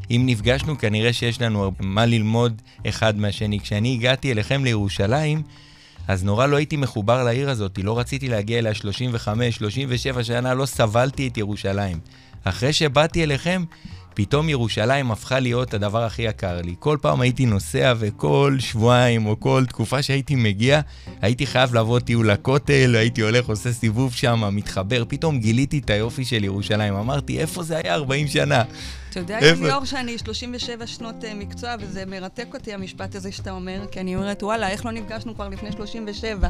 אם נפגשנו, כנראה שיש לנו מה ללמוד אחד מהשני. כשאני הגעתי אליכם לירושלים, אז נורא לא הייתי מחובר לעיר הזאת, לא רציתי להגיע אליה 35, 37 שנה, לא סבלתי את ירושלים. אחרי שבאתי אליכם, פתאום ירושלים הפכה להיות הדבר הכי יקר לי. כל פעם הייתי נוסע וכל שבועיים או כל תקופה שהייתי מגיע, הייתי חייב לעבור טיול לכותל, הייתי הולך, עושה סיבוב שם, מתחבר. פתאום גיליתי את היופי של ירושלים. אמרתי, איפה זה היה 40 שנה? אתה יודע, ליאור, שאני 37 שנות מקצוע, וזה מרתק אותי המשפט הזה שאתה אומר, כי אני אומרת, וואלה, איך לא נפגשנו כבר לפני 37?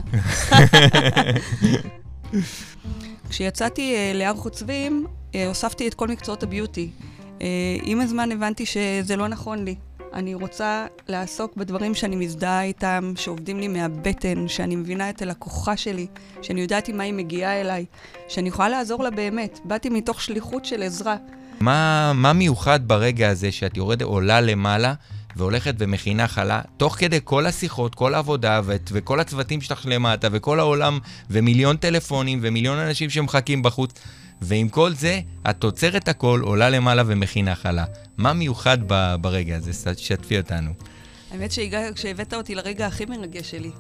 כשיצאתי להר חוצבים, הוספתי את כל מקצועות הביוטי. עם הזמן הבנתי שזה לא נכון לי. אני רוצה לעסוק בדברים שאני מזדהה איתם, שעובדים לי מהבטן, שאני מבינה את הלקוחה שלי, שאני יודעת עם מה היא מגיעה אליי, שאני יכולה לעזור לה באמת. באתי מתוך שליחות של עזרה. מה מיוחד ברגע הזה שאת עולה למעלה והולכת ומכינה חלה, תוך כדי כל השיחות, כל העבודה וכל הצוותים שלך למטה וכל העולם ומיליון טלפונים ומיליון אנשים שמחכים בחוץ, ועם כל זה, את עוצרת הכל, עולה למעלה ומכינה חלה. מה מיוחד ברגע הזה? שתפי אותנו. האמת שהבאת אותי לרגע הכי מרגש שלי.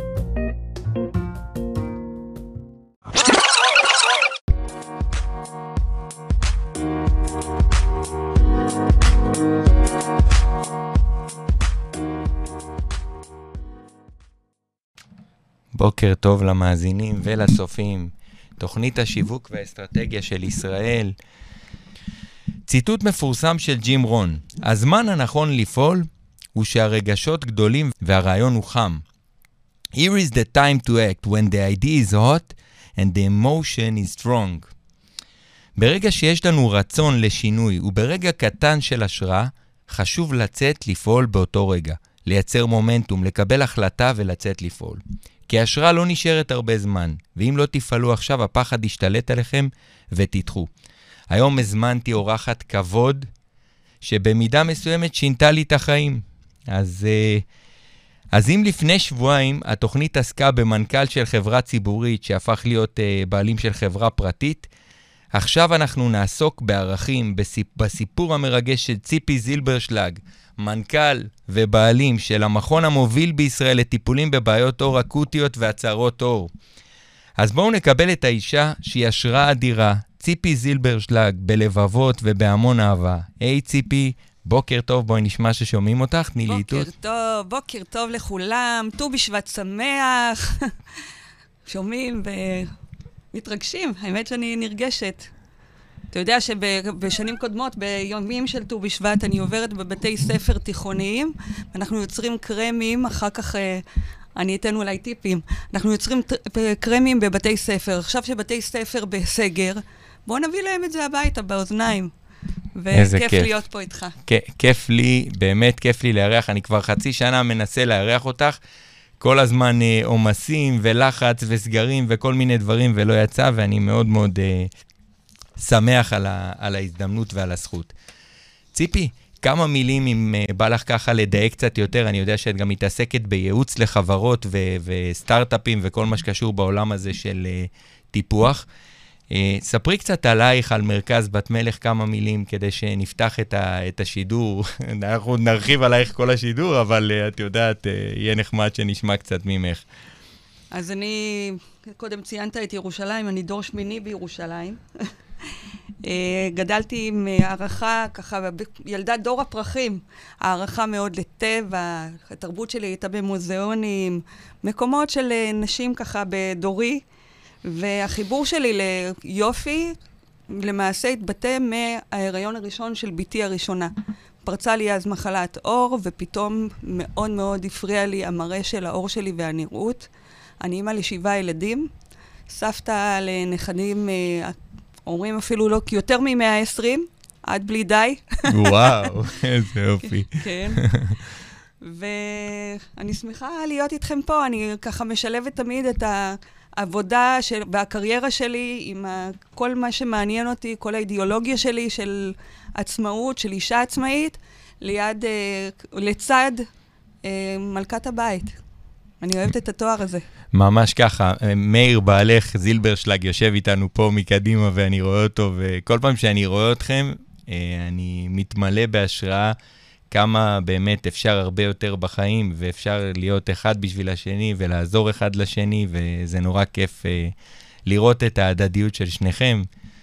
בוקר טוב למאזינים ולצופים. תוכנית השיווק והאסטרטגיה של ישראל. ציטוט מפורסם של ג'ים רון. הזמן הנכון לפעול הוא שהרגשות גדולים והרעיון הוא חם. Here is the time to act when the idea is hot and the emotion is strong. ברגע שיש לנו רצון לשינוי וברגע קטן של השראה, חשוב לצאת לפעול באותו רגע. לייצר מומנטום, לקבל החלטה ולצאת לפעול. כי ההשראה לא נשארת הרבה זמן, ואם לא תפעלו עכשיו, הפחד ישתלט עליכם ותתחו. היום הזמנתי אורחת כבוד, שבמידה מסוימת שינתה לי את החיים. אז אם לפני שבועיים התוכנית עסקה במנכ"ל של חברה ציבורית, שהפך להיות בעלים של חברה פרטית, עכשיו אנחנו נעסוק בערכים, בסיפור המרגש של ציפי זילברשלג, מנכ"ל ובעלים של המכון המוביל בישראל לטיפולים בבעיות עור אקוטיות והצהרות עור. אז בואו נקבל את האישה שהיא השראה אדירה, ציפי זילברשלג, בלבבות ובהמון אהבה. היי ציפי, בוקר טוב, בואי נשמע ששומעים אותך, תני לי איתות. בוקר טוב לכולם, ט"ו בשבט שמח. שומעים ומתרגשים, האמת שאני נרגשת. אתה יודע שבשנים קודמות, ביומים של ט"ו בשבט, אני עוברת בבתי ספר תיכוניים, אנחנו יוצרים קרמים, אחר כך אני אתן אולי טיפים. אנחנו יוצרים קרמים בבתי ספר. עכשיו שבתי ספר בסגר, בואו נביא להם את זה הביתה, באוזניים. וכיף להיות פה איתך. כיף לי, באמת כיף לי לארח. אני כבר חצי שנה מנסה לארח אותך. כל הזמן עומסים ולחץ וסגרים וכל מיני דברים, ולא יצא, ואני מאוד מאוד שמח על ההזדמנות ועל הזכות. ציפי, כמה מילים אם בא לך ככה לדייק קצת יותר, אני יודע שאת גם מתעסקת בייעוץ לחברות וסטארט-אפים וכל מה שקשור בעולם הזה של טיפוח. ספרי קצת עלייך, על מרכז בת מלך, כמה מילים כדי שנפתח את השידור. אנחנו נרחיב עלייך כל השידור, אבל את יודעת, יהיה נחמד שנשמע קצת ממך. אז אני, קודם ציינת את ירושלים, אני דור שמיני בירושלים. גדלתי עם הערכה, ככה, ילדת דור הפרחים, הערכה מאוד לטבע, התרבות שלי הייתה במוזיאונים, מקומות של נשים ככה בדורי, והחיבור שלי ליופי למעשה התבטא מההיריון הראשון של ביתי הראשונה. פרצה לי אז מחלת עור, ופתאום מאוד מאוד הפריע לי המראה של העור שלי והנראות. אני אימא ל7 ילדים, סבתא לנכדים, אומרים אפילו לא, כי יותר מ120, עד בלי די. וואו, איזה יופי. כן. ואני שמחה להיות איתכם פה, אני ככה משלבת תמיד את העבודה והקריירה שלי עם כל מה שמעניין אותי, כל האידיאולוגיה שלי של עצמאות, של אישה עצמאית, לצד מלכת הבית. אני אוהבת את התואר הזה. ממש ככה, מאיר בעלך זילברשלג יושב איתנו פה מקדימה ואני רואה אותו, וכל פעם שאני רואה אתכם, אני מתמלא בהשראה כמה באמת אפשר הרבה יותר בחיים, ואפשר להיות אחד בשביל השני, ולעזור אחד לשני, וזה נורא כיף לראות את ההדדיות של שניכם.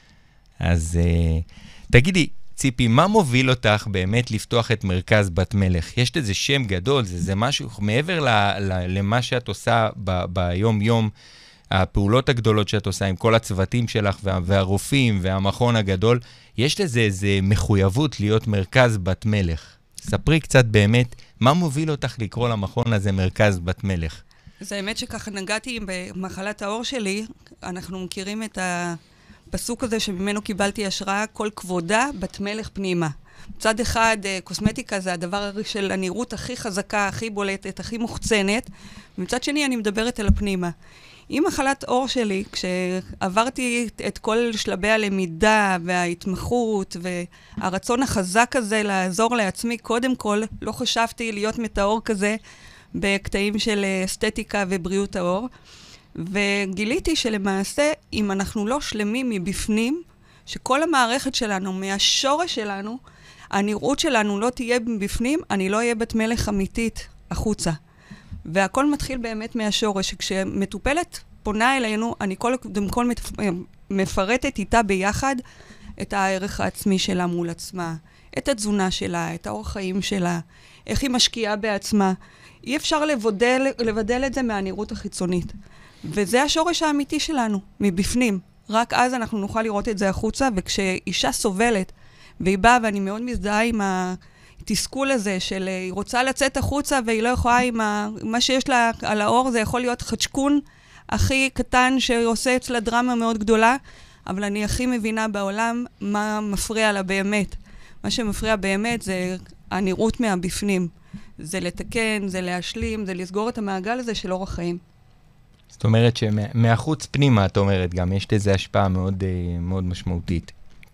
אז תגידי, ציפי, מה מוביל אותך באמת לפתוח את מרכז בת מלך? יש איזה שם גדול, זה משהו מעבר למה שאת עושה ביום-יום, הפעולות הגדולות שאת עושה עם כל הצוותים שלך והרופאים והמכון הגדול, יש לזה איזה מחויבות להיות מרכז בת מלך. ספרי קצת באמת, מה מוביל אותך לקרוא למכון הזה מרכז בת מלך? זה האמת שככה נגעתי במחלת העור שלי, אנחנו מכירים את הפסוק הזה שממנו קיבלתי השראה, כל כבודה בת מלך פנימה. מצד אחד, קוסמטיקה זה הדבר של הנראות הכי חזקה, הכי בולטת, הכי מוחצנת, ומצד שני אני מדברת על הפנימה. עם מחלת עור שלי, כשעברתי את כל שלבי הלמידה וההתמחות והרצון החזק הזה לעזור לעצמי, קודם כל לא חשבתי להיות מטאור כזה בקטעים של אסתטיקה ובריאות העור, וגיליתי שלמעשה אם אנחנו לא שלמים מבפנים, שכל המערכת שלנו, מהשורש שלנו, הנראות שלנו לא תהיה בפנים, אני לא אהיה בת מלך אמיתית החוצה. והכל מתחיל באמת מהשורש, שכשמטופלת פונה אלינו, אני קודם כל מפרטת איתה ביחד את הערך העצמי שלה מול עצמה, את התזונה שלה, את האורח חיים שלה, איך היא משקיעה בעצמה. אי אפשר לבדל את זה מהנראות החיצונית. וזה השורש האמיתי שלנו, מבפנים. רק אז אנחנו נוכל לראות את זה החוצה, וכשאישה סובלת, והיא באה, ואני מאוד מזדהה עם התסכול הזה של היא רוצה לצאת החוצה והיא לא יכולה עם מה שיש לה על האור, זה יכול להיות חדשקון הכי קטן שעושה אצלה דרמה מאוד גדולה, אבל אני הכי מבינה בעולם מה מפריע לה באמת. מה שמפריע באמת זה הנראות מהבפנים. זה לתקן, זה להשלים, זה לסגור את המעגל הזה של אורח חיים. זאת אומרת שמהחוץ פנימה, את אומרת גם, יש לזה השפעה מאוד, מאוד משמעותית.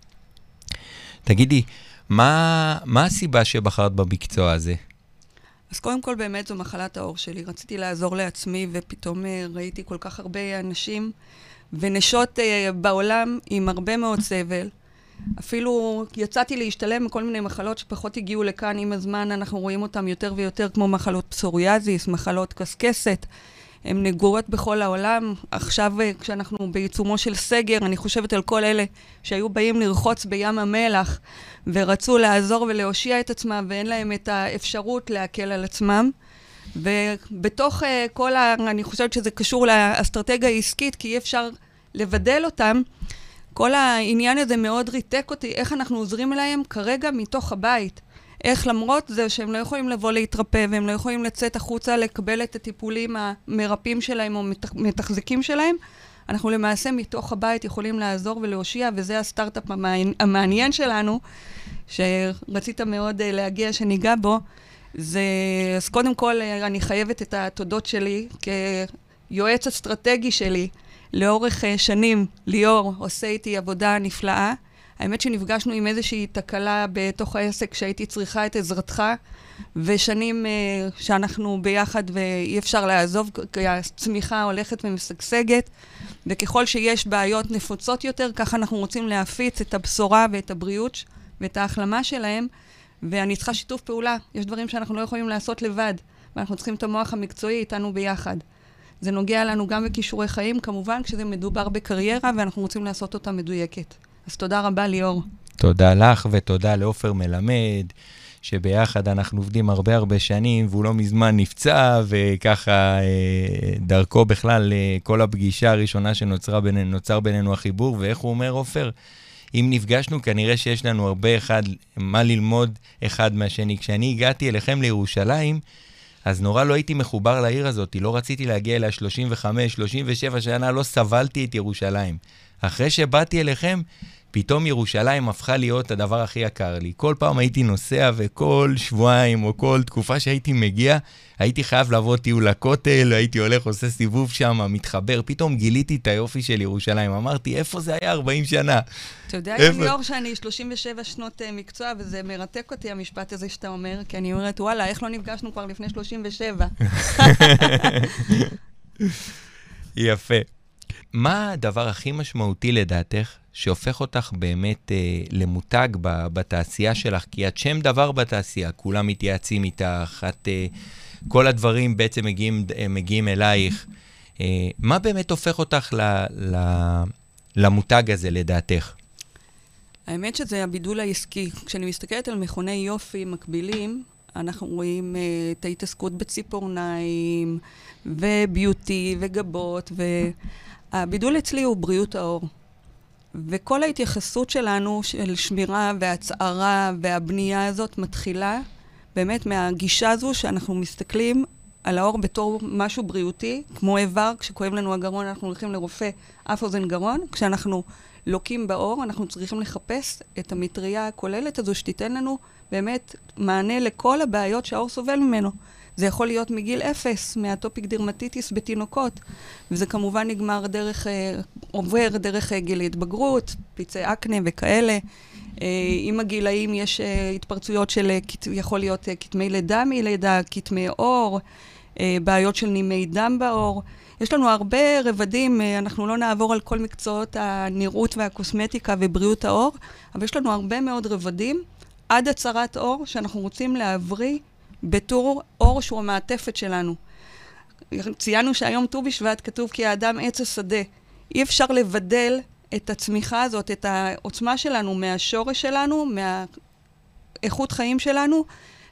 תגידי, מה הסיבה שבחרת במקצוע הזה? אז קודם כל באמת זו מחלת העור שלי. רציתי לעזור לעצמי ופתאום ראיתי כל כך הרבה אנשים ונשות בעולם עם הרבה מאוד סבל. אפילו יצאתי להשתלם מכל מיני מחלות שפחות הגיעו לכאן עם הזמן. אנחנו רואים אותם יותר ויותר כמו מחלות פסוריאזיס, מחלות קסקסת. הן נגועות בכל העולם. עכשיו כשאנחנו בעיצומו של סגר, אני חושבת על כל אלה שהיו באים לרחוץ בים המלח ורצו לעזור ולהושיע את עצמם ואין להם את האפשרות להקל על עצמם. ובתוך אני חושבת שזה קשור לאסטרטגיה העסקית, כי אי אפשר לבדל אותם. כל העניין הזה מאוד ריתק אותי, איך אנחנו עוזרים להם כרגע מתוך הבית. איך למרות זה שהם לא יכולים לבוא להתרפא, והם לא יכולים לצאת החוצה לקבל את הטיפולים המרפאים שלהם או מתחזקים שלהם, אנחנו למעשה מתוך הבית יכולים לעזור ולהושיע, וזה הסטארט-אפ המעניין שלנו, שרצית מאוד להגיע שניגע בו. אז קודם כל אני חייבת את התודות שלי כיועץ אסטרטגי שלי, לאורך שנים, ליאור עושה איתי עבודה נפלאה. האמת שנפגשנו עם איזושהי תקלה בתוך העסק שהייתי צריכה את עזרתך, ושנים שאנחנו ביחד ואי אפשר לעזוב, כי הצמיחה הולכת ומשגשגת, וככל שיש בעיות נפוצות יותר, ככה אנחנו רוצים להפיץ את הבשורה ואת הבריאות ואת ההחלמה שלהם, ואני צריכה שיתוף פעולה. יש דברים שאנחנו לא יכולים לעשות לבד, ואנחנו צריכים את המוח המקצועי איתנו ביחד. זה נוגע לנו גם בכישורי חיים, כמובן כשזה מדובר בקריירה, ואנחנו רוצים לעשות אותה מדויקת. אז תודה רבה, ליאור. תודה לך ותודה לאופר מלמד, שביחד אנחנו עובדים הרבה שנים, והוא לא מזמן נפצע, וככה דרכו בכלל כל הפגישה הראשונה שנוצר בינינו החיבור, ואיך הוא אומר, אופר? אם נפגשנו, כנראה שיש לנו הרבה מה ללמוד אחד מהשני. כשאני הגעתי אליכם לירושלים, אז נורא לא הייתי מחובר לעיר הזאת, לא רציתי להגיע אליה 35, 37 שנה, לא סבלתי את ירושלים. אחרי שבאתי אליכם, פתאום ירושלים הפכה להיות הדבר הכי יקר לי. כל פעם הייתי נוסע וכל שבועיים או כל תקופה שהייתי מגיע, הייתי חייב לבוא טיול לכותל, הייתי הולך, עושה סיבוב שם, מתחבר. פתאום גיליתי את היופי של ירושלים. אמרתי, איפה זה היה 40 שנה? אתה יודע, ליאור, שאני 37 שנות מקצוע, וזה מרתק אותי המשפט הזה שאתה אומר, כי אני אומרת, וואלה, איך לא נפגשנו כבר לפני 37? יפה. מה הדבר הכי משמעותי לדעתך שהופך אותך באמת למותג בתעשייה שלך? כי את שם דבר בתעשייה, כולם מתייעצים איתך, כל הדברים בעצם מגיעים אלייך. מה באמת הופך אותך למותג הזה לדעתך? האמת שזה הבידול העסקי. כשאני מסתכלת על מכוני יופי מקבילים, אנחנו רואים את ההתעסקות בציפורניים, וביוטי, וגבות, והבידול אצלי הוא בריאות האור. וכל ההתייחסות שלנו של שמירה והצערה והבנייה הזאת מתחילה באמת מהגישה הזו שאנחנו מסתכלים על האור בתור משהו בריאותי, כמו איבר, כשכואב לנו הגרון אנחנו הולכים לרופא אף אוזן גרון, כשאנחנו לוקים באור אנחנו צריכים לחפש את המטריה הכוללת הזו שתיתן לנו באמת מענה לכל הבעיות שהאור סובל ממנו. זה יכול להיות מגיל 0, מהטופיק דרמטיטיס בתינוקות, וזה כמובן עובר דרך גיל התבגרות, פצעי אקנה וכאלה. עם הגילאים יש התפרצויות של, יכול להיות כתמי לידה מלידה, כתמי אור, בעיות של נימי דם באור. יש לנו הרבה רבדים, אנחנו לא נעבור על כל מקצועות הנראות והקוסמטיקה ובריאות האור, אבל יש לנו הרבה מאוד רבדים עד הצהרת אור שאנחנו רוצים להבריא בתור אור שהוא המעטפת שלנו. ציינו שהיום ט"ו בשבט כתוב כי האדם עץ השדה. אי אפשר לבדל את הצמיחה הזאת, את העוצמה שלנו מהשורש שלנו, מהאיכות חיים שלנו,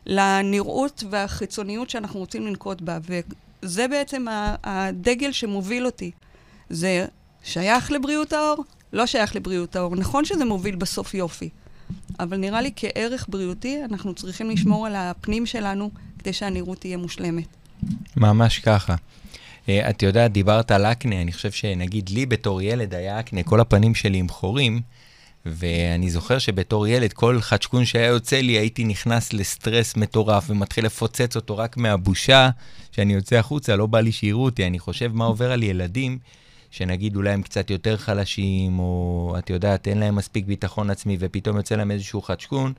לנראות והחיצוניות שאנחנו רוצים לנקוט בה. וזה בעצם הדגל שמוביל אותי. זה שייך לבריאות האור? לא שייך לבריאות האור. נכון שזה מוביל בסוף יופי. אבל נראה לי כערך בריאותי, אנחנו צריכים לשמור על הפנים שלנו, כדי שהנראות תהיה מושלמת. ממש ככה. את יודעת, דיברת על אקנה, אני חושב שנגיד לי בתור ילד היה אקנה, כל הפנים שלי עם חורים, ואני זוכר שבתור ילד, כל חדשקון שהיה יוצא לי, הייתי נכנס לסטרס מטורף, ומתחיל לפוצץ אותו רק מהבושה, שאני יוצא החוצה, לא בא לי שיראו אותי. אני חושב מה עובר על ילדים, שנגיד אולי הם קצת יותר חלשים, או את יודעת, אין להם מספיק ביטחון עצמי, ופתאום יוצא להם איזשהו חדשקון,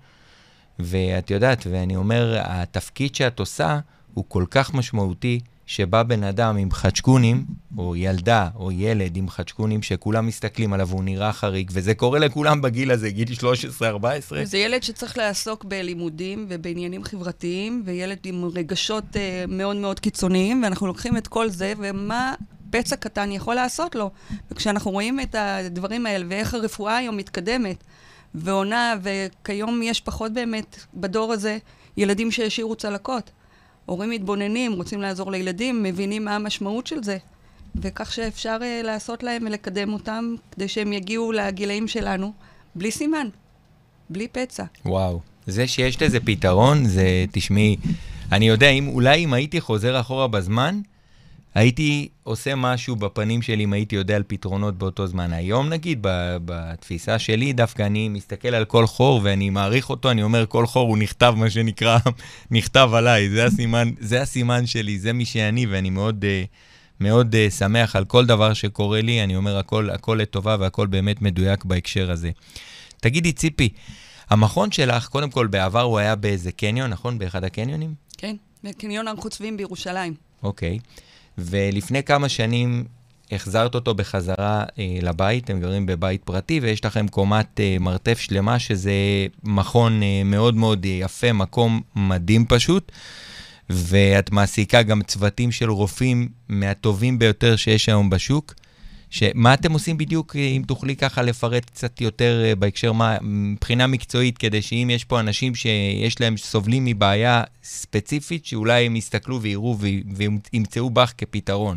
ואת יודעת, ואני אומר, התפקיד שאת עושה הוא כל כך משמעותי, שבא בן אדם עם חדשקונים, או ילדה, או ילד עם חדשקונים, שכולם מסתכלים עליו, הוא נראה חריג, וזה קורה לכולם בגיל הזה, גיל 13-14. זה ילד שצריך לעסוק בלימודים ובעניינים חברתיים, וילד עם רגשות מאוד מאוד קיצוניים, ואנחנו לוקחים את כל זה, ומה פצע קטן יכול לעשות לו. וכשאנחנו רואים את הדברים האלה, ואיך הרפואה היום מתקדמת, ועונה, וכיום יש פחות באמת בדור הזה, ילדים שהשאירו צלקות. הורים מתבוננים, רוצים לעזור לילדים, מבינים מה המשמעות של זה, וכך שאפשר לעשות להם ולקדם אותם, כדי שהם יגיעו לגילאים שלנו, בלי סימן, בלי פצע. וואו, זה שיש לזה פתרון, זה, תשמעי, אני יודע, אולי אם הייתי חוזר אחורה בזמן, הייתי עושה משהו בפנים שלי, אם הייתי יודע על פתרונות באותו זמן. היום נגיד, בתפיסה שלי, דווקא אני מסתכל על כל חור, ואני מעריך אותו, אני אומר, כל חור הוא נכתב, מה שנקרא, נכתב עליי. זה הסימן שלי, זה מי שאני, ואני מאוד, מאוד שמח על כל דבר שקורה לי. אני אומר, הכל לטובה, והכל באמת מדויק בהקשר הזה. תגידי, ציפי, המכון שלך, קודם כל, בעבר הוא היה באיזה קניון, נכון? באחד הקניונים? כן, בקניון הר חוצבים בירושלים. אוקיי. ולפני כמה שנים החזרת אותו בחזרה לבית, הם גרים בבית פרטי, ויש לכם קומת מרתף שלמה, שזה מכון מאוד מאוד יפה, מקום מדהים פשוט, ואת מעסיקה גם צוותים של רופאים מהטובים ביותר שיש היום בשוק. מה אתם עושים בדיוק, אם תוכלי ככה לפרט קצת יותר בהקשר מבחינה מקצועית, כדי שאם יש פה אנשים שיש להם סובלים מבעיה ספציפית, שאולי הם יסתכלו ויראו וימצאו בך כפתרון?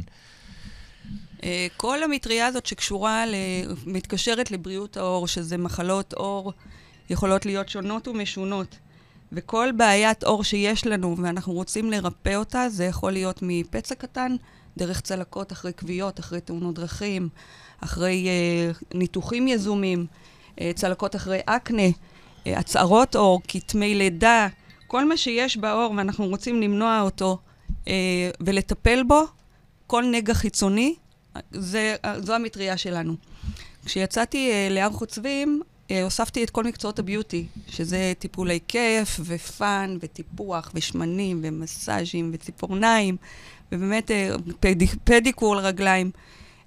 כל המטריה הזאת שקשורה, מתקשרת לבריאות האור, שזה מחלות אור, יכולות להיות שונות ומשונות. וכל בעיית אור שיש לנו, ואנחנו רוצים לרפא אותה, זה יכול להיות מפצע קטן, דרך צלקות, אחרי כוויות, אחרי תאונות דרכים, אחרי ניתוחים יזומים, צלקות אחרי אקנה, הצערות אור, כתמי לידה, כל מה שיש באור ואנחנו רוצים למנוע אותו ולטפל בו, כל נגע חיצוני, זו המטריה שלנו. כשיצאתי להר חוצבים, הוספתי את כל מקצועות הביוטי, שזה טיפולי כיף ופן וטיפוח ושמנים ומסאז'ים וציפורניים, ובאמת פדיקור לרגליים.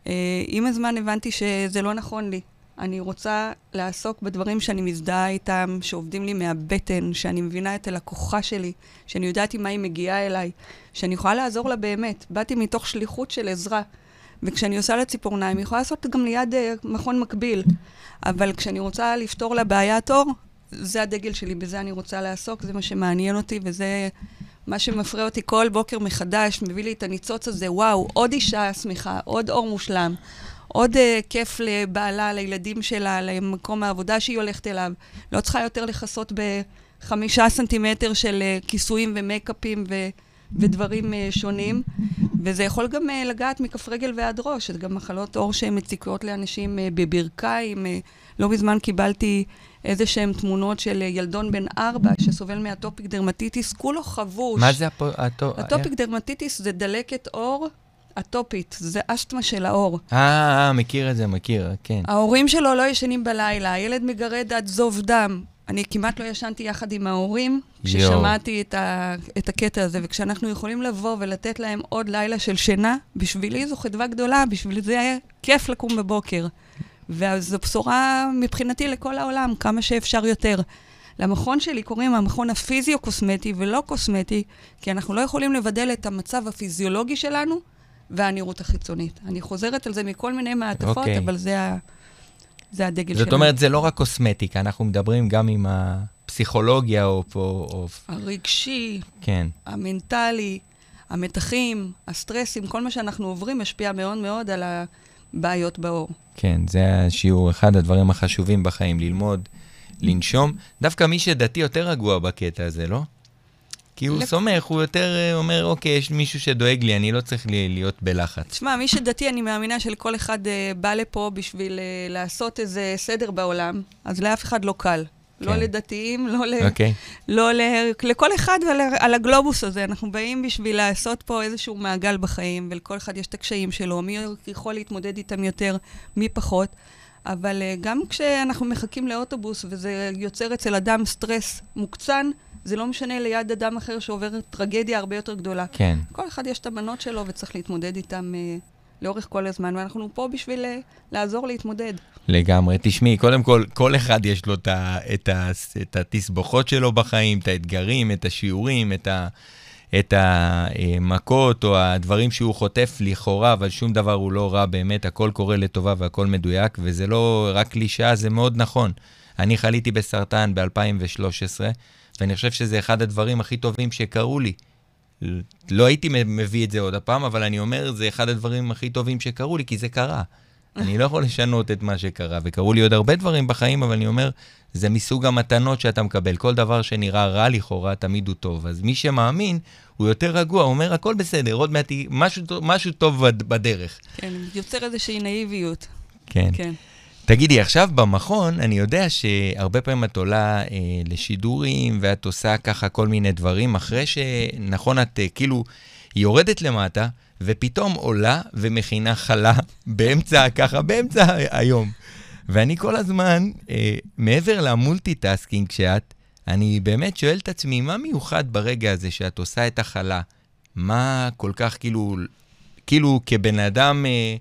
עם הזמן הבנתי שזה לא נכון לי. אני רוצה לעסוק בדברים שאני מזדהה איתם, שעובדים לי מהבטן, שאני מבינה את הלקוחה שלי, שאני יודעת עם מה היא מגיעה אליי, שאני יכולה לעזור לה באמת. באתי מתוך שליחות של עזרה, וכשאני עושה לה ציפורניים, אני יכולה לעשות גם ליד מכון מקביל. אבל כשאני רוצה לפתור לה בעיית אור, זה הדגל שלי, בזה אני רוצה לעסוק, זה מה שמעניין אותי, וזה מה שמפריע אותי כל בוקר מחדש, מביא לי את הניצוץ הזה, וואו, עוד אישה שמחה, עוד אור מושלם, עוד כיף לבעלה, לילדים שלה, למקום העבודה שהיא הולכת אליו. לא צריכה יותר לחסות ב5 סנטימטר של כיסויים ומייקאפים ודברים שונים. וזה יכול גם לגעת מכף רגל ועד ראש. זה גם מחלות אור שהן מציקות לאנשים בברכיים. לא בזמן קיבלתי איזה שהן תמונות של ילדון בן 4 שסובל מאטופיק דרמטיטיס, כולו חבוש. מה זה אטופיק דרמטיטיס זה דלקת אור אטופית, זה אסטמה של האור. מכיר את זה, מכיר, כן. ההורים שלו לא ישנים בלילה, הילד מגרד עד זוב דם. אני כמעט לא ישנתי יחד עם ההורים, כששמעתי את הקטע הזה, וכשאנחנו יכולים לבוא ולתת להם עוד לילה של שינה, בשבילי זו חדווה גדולה, בשבילי זה היה כיף לקום בבוקר. וזו בשורה מבחינתי לכל העולם, כמה שאפשר יותר. למכון שלי קוראים המכון הפיזיו-קוסמטי ולא קוסמטי, כי אנחנו לא יכולים לבדל את המצב הפיזיולוגי שלנו והנראות החיצונית. אני חוזרת על זה מכל מיני מעטפות, אבל זה הדגל שלנו. זאת אומרת, זה לא רק קוסמטיקה, אנחנו מדברים גם עם הפסיכולוגיה או הרגשי, כן. המנטלי, המתחים, הסטרסים, כל מה שאנחנו עוברים משפיע מאוד מאוד על הבעיות באור. כן, זה השיעור, אחד הדברים החשובים בחיים, ללמוד, לנשום. דווקא מי שדתי יותר רגוע בקטע הזה, לא? כי הוא סומך, הוא יותר אומר, אוקיי, יש מישהו שדואג לי, אני לא צריך להיות בלחץ. תשמע, מי שדתי, אני מאמינה שלכל אחד בא לפה בשביל לעשות איזה סדר בעולם, אז לאף אחד לא קל. לא לדתיים, לא לכל אחד על הגלובוס הזה. אנחנו באים בשביל לעשות פה איזשהו מעגל בחיים, ולכל אחד יש את הקשיים שלו, מי יכול להתמודד איתם יותר, מי פחות. אבל גם כשאנחנו מחכים לאוטובוס, וזה יוצר אצל אדם סטרס מוקצן, זה לא משנה ליד אדם אחר שעובר טרגדיה הרבה יותר גדולה. כן. כל אחד יש את המנות שלו וצריך להתמודד איתם לאורך כל הזמן, ואנחנו פה בשביל לעזור להתמודד. לגמרי. תשמעי, קודם כל, כל אחד יש לו את התסבוכות שלו בחיים, את האתגרים, את השיעורים, את המכות או הדברים שהוא חוטף לכאורה, אבל שום דבר הוא לא רע באמת, הכל קורה לטובה והכל מדויק, וזה לא רק קלישאה, זה מאוד נכון. אני חליתי בסרטן ב-2013, ואני חושב שזה אחד הדברים הכי טובים שקרו לי. לא הייתי מביא את זה עוד הפעם, אבל אני אומר, זה אחד הדברים הכי טובים שקרו לי, כי זה קרה. אני לא יכול לשנות את מה שקרה, וקראו לי עוד הרבה דברים בחיים, אבל אני אומר, זה מסוג המתנות שאתה מקבל. כל דבר שנראה רע לכאורה, תמיד הוא טוב. אז מי שמאמין, הוא יותר רגוע, הוא אומר, הכל בסדר, עוד מעט, משהו טוב בדרך. כן, יוצר איזושהי נאיביות. כן. כן. תגידי, עכשיו במכון, אני יודע שהרבה פעמים את עולה לשידורים, ואת עושה ככה כל מיני דברים, אחרי שנכון, את כאילו יורדת למטה, ופתאום עולה ומכינה חלה באמצע היום. ואני כל הזמן, מעבר למולטיטאסקינג שאת, אני באמת שואל את עצמי, מה מיוחד ברגע הזה שאת עושה את החלה? מה כל כך כאילו כבן אדם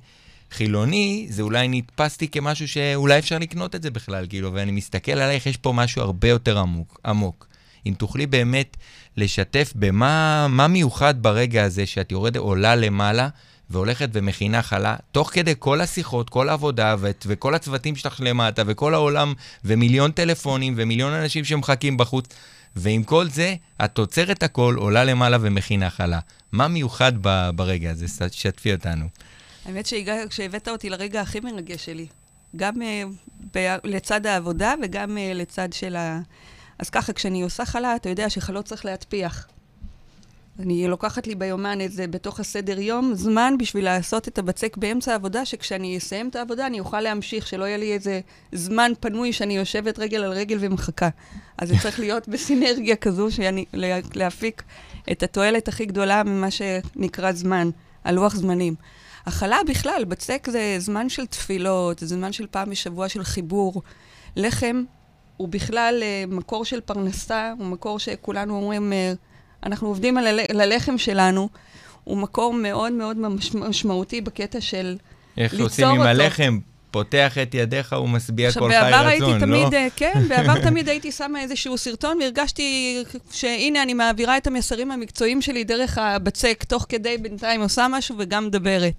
חילוני, זה אולי נתפסתי כמשהו שאולי אפשר לקנות את זה בכלל, כאילו, ואני מסתכל עלייך, יש פה משהו הרבה יותר עמוק. אם תוכלי באמת לשתף במה מיוחד ברגע הזה שאת עולה למעלה והולכת ומכינה חלה, תוך כדי כל השיחות, כל העבודה וכל הצוותים שלך למטה וכל העולם ומיליון טלפונים ומיליון אנשים שמחכים בחוץ, ועם כל זה את עוצרת הכל, עולה למעלה ומכינה חלה. מה מיוחד ברגע הזה? שתפי אותנו. האמת שהבאת אותי לרגע הכי מרגש שלי, גם לצד העבודה וגם לצד של אז ככה, כשאני עושה חלה, אתה יודע שחלות צריך להטפיח. אני לוקחת לי ביומן את זה בתוך הסדר יום, זמן בשביל לעשות את הבצק באמצע העבודה, שכשאני אסיים את העבודה, אני אוכל להמשיך, שלא יהיה לי איזה זמן פנוי שאני יושבת רגל על רגל ומחכה. אז זה צריך להיות בסינרגיה כזו, להפיק את התועלת הכי גדולה ממה שנקרא זמן, הלוח זמנים. החלה בכלל, בצק זה זמן של תפילות, זה זמן של פעם בשבוע של חיבור. לחם הוא בכלל מקור של פרנסה, הוא מקור שכולנו אומרים, אנחנו עובדים על הלחם שלנו, הוא מקור מאוד מאוד משמעותי בקטע של איך עושים עם הלחם? פותח את ידיך ומשביע כל חי רצון, לא? כן, בעבר תמיד הייתי שמה איזשהו סרטון, והרגשתי שהנה אני מעבירה את המסרים המקצועיים שלי דרך הבצק, תוך כדי בינתיים עושה משהו וגם מדברת.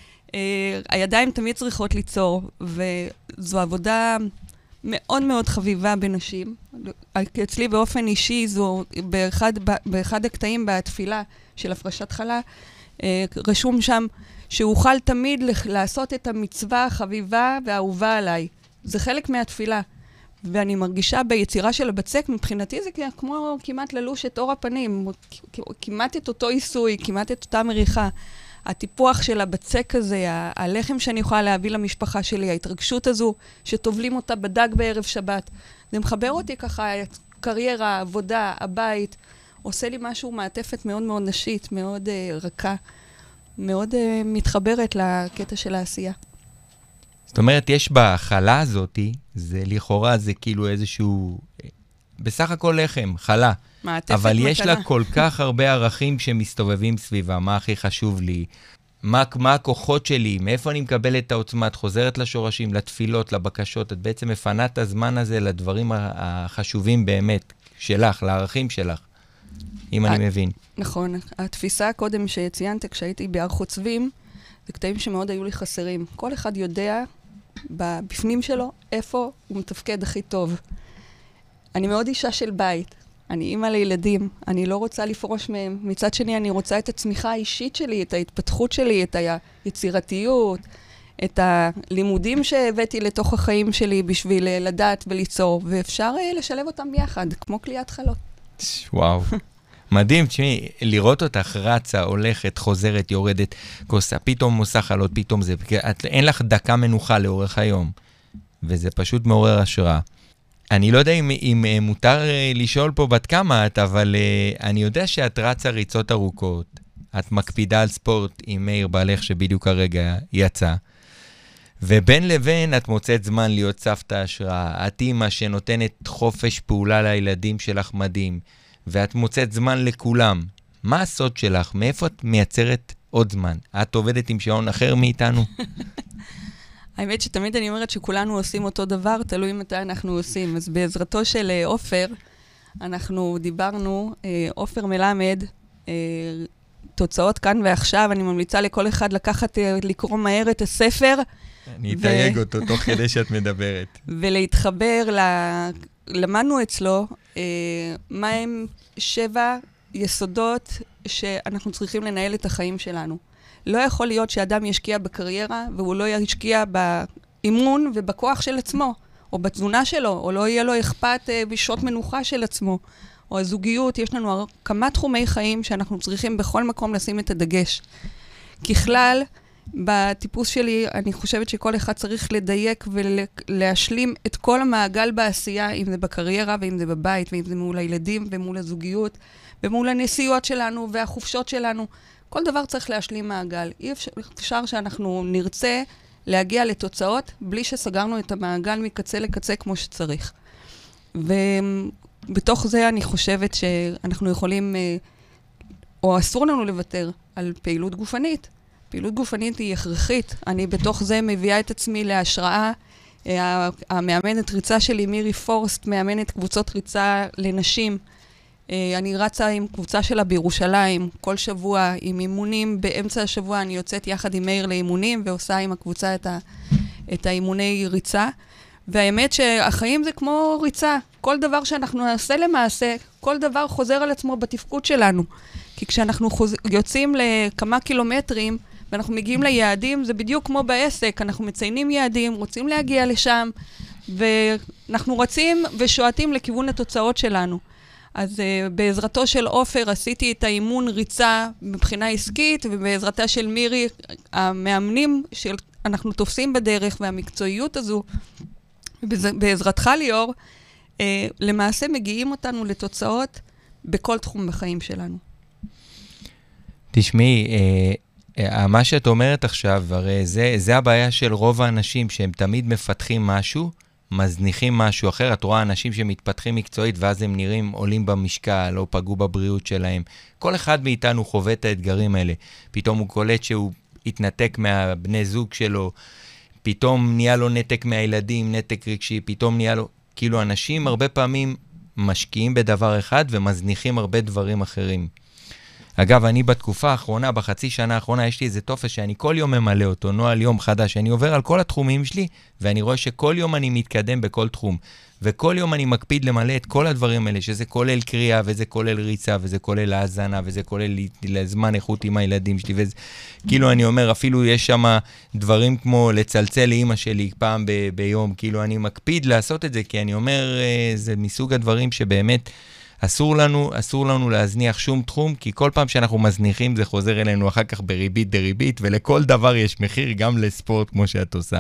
הידיים תמיד צריכות ליצור, וזו עבודה מאוד מאוד חביבה בנשים. אצלי באופן אישי, זו באחד הקטעים בתפילה של הפרשת חלה, רשום שם שאוכל תמיד לעשות את המצווה החביבה והאהובה עליי. זה חלק מהתפילה. ואני מרגישה ביצירה של הבצק, מבחינתי זה כמו כמעט ללוש את אור הפנים, כמעט את אותו עיסוי, כמעט את אותה מריחה. הטיפוח של הבצק הזה, הלחם שאני יכולה להביא למשפחה שלי, ההתרגשות הזו, שטובלים אותה בדג בערב שבת. זה מחבר אותי ככה, קריירה, עבודה, הבית, עושה לי משהו מעטפת מאוד מאוד נשית, מאוד רכה, מאוד מתחברת לקטע של העשייה. זאת אומרת, יש בחלה הזאת, זה לכאורה, זה כאילו איזשהו, בסך הכל לחם, חלה. מעטפת אבל מתנה. יש לה כל כך הרבה ערכים שמסתובבים סביבה, מה הכי חשוב לי, מה הכוחות שלי, מאיפה אני מקבל את העוצמה, את חוזרת לשורשים, לתפילות, לבקשות, את בעצם מפנה את הזמן הזה לדברים החשובים באמת שלך, לערכים שלך, אם אני מבין. נכון. התפיסה קודם שציינת, כשהייתי בהר חוצבים, זה קטעים שמאוד היו לי חסרים. כל אחד יודע בפנים שלו איפה הוא מתפקד הכי טוב. אני מאוד אישה של בית. אני אימא לילדים, אני לא רוצה לפרוש מהם. מצד שני, אני רוצה את הצמיחה האישית שלי, את ההתפתחות שלי, את היצירתיות, את הלימודים שהבאתי לתוך החיים שלי בשביל לדעת וליצור, ואפשר לשלב אותם ביחד, כמו קליעת חלות. וואו. מדהים, תשמעי, לראות אותך רצה, הולכת, חוזרת, יורדת, כוסה, פתאום עושה חלות, פתאום זה, אין לך דקה מנוחה לאורך היום, וזה פשוט מעורר השראה. אני לא יודע אם מותר לשאול פה בת כמה את, אבל אני יודע שאת רצה ריצות ארוכות, את מקפידה על ספורט עם מאיר בעלך שבדיוק הרגע יצא, ובין לבין את מוצאת זמן להיות סבתא השראה, את אימא שנותנת חופש פעולה לילדים שלך מדהים, ואת מוצאת זמן לכולם. מה הסוד שלך? מאיפה את מייצרת עוד זמן? את עובדת עם שעון אחר מאיתנו? האמת שתמיד אני אומרת שכולנו עושים אותו דבר, תלוי מתי אנחנו עושים. אז בעזרתו של עופר, אנחנו דיברנו, עופר מלמד, תוצאות כאן ועכשיו, אני ממליצה לכל אחד לקרוא מהר את הספר. אני אתייג אותו תוך כדי שאת מדברת. ולהתחבר, למדנו אצלו, מה הם 7 יסודות שאנחנו צריכים לנהל את החיים שלנו. לא יכול להיות שאדם ישקיע בקריירה, והוא לא ישקיע באימון ובכוח של עצמו, או בתזונה שלו, או לא יהיה לו אכפת בשעות מנוחה של עצמו, או הזוגיות. יש לנו כמה תחומי חיים שאנחנו צריכים בכל מקום לשים את הדגש. ככלל, בטיפוס שלי, אני חושבת שכל אחד צריך לדייק ולהשלים את כל המעגל בעשייה, אם זה בקריירה, ואם זה בבית, ואם זה מול הילדים, ומול הזוגיות, ומול הנסיעות שלנו, והחופשות שלנו. כל דבר צריך להשלים מעגל. אי אפשר שאנחנו נרצה להגיע לתוצאות, בלי שסגרנו את המעגל מקצה לקצה כמו שצריך. ובתוך זה אני חושבת שאנחנו יכולים, או אסור לנו לוותר על פעילות גופנית. פעילות גופנית היא הכרחית. אני בתוך זה מביאה את עצמי להשראה. המאמנת ריצה שלי, מירי פורסט, מאמנת קבוצות ריצה לנשים. אני רצה עם קבוצה שלה בירושלים, כל שבוע עם אימונים. באמצע השבוע אני יוצאת יחד עם מאיר לאימונים, ועושה עם הקבוצה את האימוני ריצה. והאמת שהחיים זה כמו ריצה. כל דבר שאנחנו נעשה למעשה, כל דבר חוזר על עצמו בתפקוד שלנו. כי כשאנחנו יוצאים לכמה קילומטרים, ואנחנו מגיעים ליעדים, זה בדיוק כמו בעסק. אנחנו מציינים יעדים, רוצים להגיע לשם, ואנחנו רצים ושועטים לכיוון התוצאות שלנו. אז בעזרתו של עופר עשיתי את האימון ריצה מבחינה עסקית, ובעזרתה של מירי, המאמנים שאנחנו תופסים בדרך, והמקצועיות הזו, בעזרתך ליאור, למעשה מגיעים אותנו לתוצאות בכל תחום בחיים שלנו. תשמעי, מה שאת אומרת עכשיו, הרי זה הבעיה של רוב האנשים, שהם תמיד מפתחים משהו, מזניחים משהו אחר. את רואה אנשים שמתפתחים מקצועית, ואז הם נראים עולים במשקל, או פגעו בבריאות שלהם. כל אחד מאיתנו חווה את האתגרים האלה. פתאום הוא קולט שהוא התנתק מהבני זוג שלו, פתאום נהיה לו נתק מהילדים, נתק רגשי, פתאום נהיה לו, כאילו אנשים הרבה פעמים משקיעים בדבר אחד ומזניחים הרבה דברים אחרים. אגב, אני בתקופה האחרונה, בחצי שנה האחרונה, יש לי איזה טופס שאני כל יום ממלא אותו, נועל יום חדש, אני עובר על כל התחומים שלי, ואני רואה שכל יום אני מתקדם בכל תחום, וכל יום אני מקפיד למלא את כל הדברים האלה, שזה כולל קריאה, וזה כולל ריצה, וזה כולל האזנה, וזה כולל לזמן איכות עם הילדים שלי, כאילו אני אומר, אפילו יש שם דברים כמו לצלצל לאמא שלי פעם ביום, כאילו אני מקפיד לעשות את זה, כי אני אומר, זה מסוג הדברים שבאמת אסור לנו להזניח שום תחום, כי כל פעם שאנחנו מזניחים זה חוזר אלינו אחר כך בריבית דריבית, ולכל דבר יש מחיר, גם לספורט כמו שאת עושה.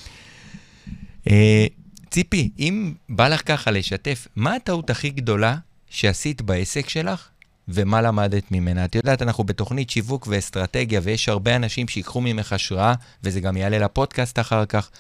ציפי, אם בא לך ככה לשתף, מה הטעות הכי גדולה שעשית בעסק שלך, ומה למדת ממנה? את יודעת, אנחנו בתוכנית שיווק ואסטרטגיה, ויש הרבה אנשים שיקחו ממך השראה, וזה גם יעלה לפודקאסט אחר כך,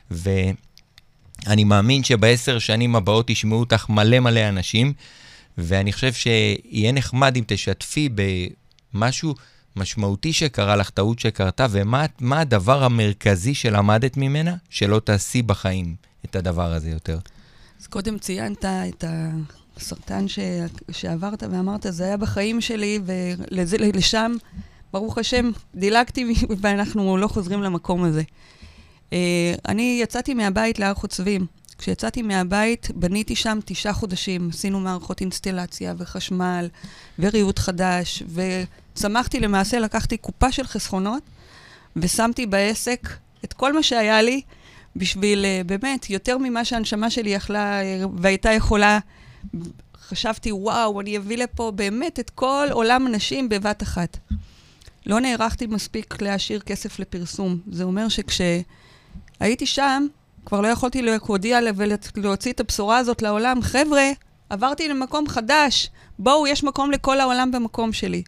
ואני מאמין שב10 שנים הבאות ישמעו אותך מלא אנשים, ואני חושב שיהיה נחמד אם תשתפי במשהו משמעותי שקרה לך, טעות שקרתה, ומה הדבר המרכזי שלמדת ממנה, שלא תעשי בחיים את הדבר הזה יותר. אז קודם ציינת את הסרטן שעברת ואמרת, זה היה בחיים שלי, ולשם, ברוך השם, דילגתי ואנחנו לא חוזרים למקום הזה. אני יצאתי מהבית להר חוצבים. כשיצאתי מהבית, בניתי שם 9 חודשים, עשינו מערכות אינסטלציה וחשמל וריהוט חדש, וצמחתי למעשה, לקחתי קופה של חסכונות, ושמתי בעסק את כל מה שהיה לי, בשביל באמת, יותר ממה שהנשמה שלי יכלה, והייתה יכולה, חשבתי, וואו, אני אביא לפה באמת את כל עולם הנשים בבת אחת. לא נערכתי מספיק להשאיר כסף לפרסום. זה אומר שכשהייתי שם, כבר לא יכולתי להודיע ולהוציא את הבשורה הזאת לעולם. חבר'ה, עברתי למקום חדש. בואו, יש מקום לכל העולם במקום שלי.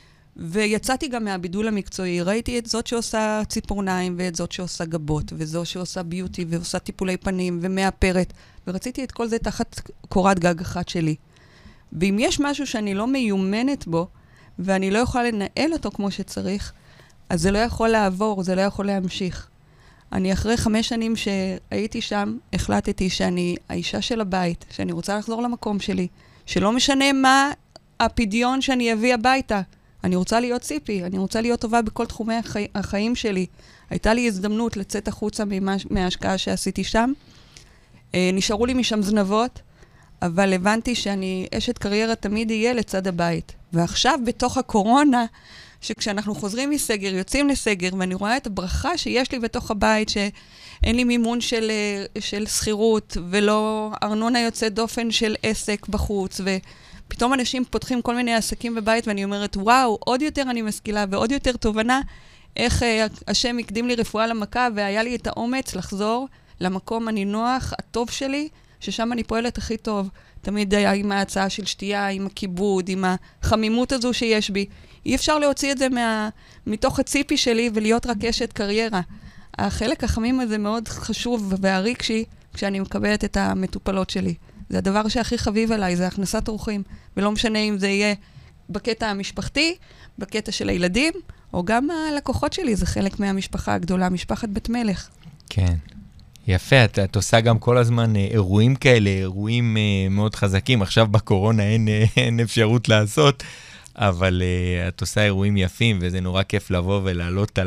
ויצאתי גם מהבידול המקצועי. ראיתי את זאת שעושה ציפורניים, ואת זאת שעושה גבות, וזאת שעושה ביוטי, ועושה טיפולי פנים, ומאפרת. ורציתי את כל זה תחת קורת גג אחת שלי. ואם יש משהו שאני לא מיומנת בו, ואני לא יכולה לנהל אותו כמו שצריך, אז זה לא יכול לעבור, זה לא יכול להמשיך. אני אחרי 5 שנים שהייתי שם, החלטתי שאני האישה של הבית, שאני רוצה לחזור למקום שלי, שלא משנה מה הפדיון שאני אביא הביתה. אני רוצה להיות ציפי, אני רוצה להיות טובה בכל תחומי החיים שלי. הייתה לי הזדמנות לצאת החוצה מההשקעה שעשיתי שם. נשארו לי משם זנבות, אבל הבנתי שאני אשת קריירה תמיד יהיה לצד הבית. ועכשיו בתוך הקורונה, שכשאנחנו חוזרים מסגר, יוצאים לסגר, ואני רואה את הברכה שיש לי בתוך הבית, שאין לי מימון של שכירות, ולא ארנונה יוצאת דופן של עסק בחוץ, ופתאום אנשים פותחים כל מיני עסקים בבית, ואני אומרת, וואו, עוד יותר אני משכילה, ועוד יותר תובנה, איך השם הקדים לי רפואה למכה, והיה לי את האומץ לחזור למקום הנינוח, הטוב שלי, ששם אני פועלת הכי טוב. תמיד היה עם ההצעה של שתייה, עם הכיבוד, עם החמימות הזו שיש בי. אי אפשר להוציא את זה מתוך הציפי שלי ולהיות רק אשת קריירה. החלק החמים הזה מאוד חשוב והרגשי כשאני מקבלת את המטופלות שלי. זה הדבר שהכי חביב עליי, זה הכנסת אורחים. ולא משנה אם זה יהיה בקטע המשפחתי, בקטע של הילדים, או גם הלקוחות שלי, זה חלק מהמשפחה הגדולה, משפחת בית מלך. כן. יפה, את עושה גם כל הזמן אירועים כאלה, אירועים מאוד חזקים. עכשיו בקורונה אין אפשרות לעשות, אבל את עושה אירועים יפים, וזה נורא כיף לבוא ולעלות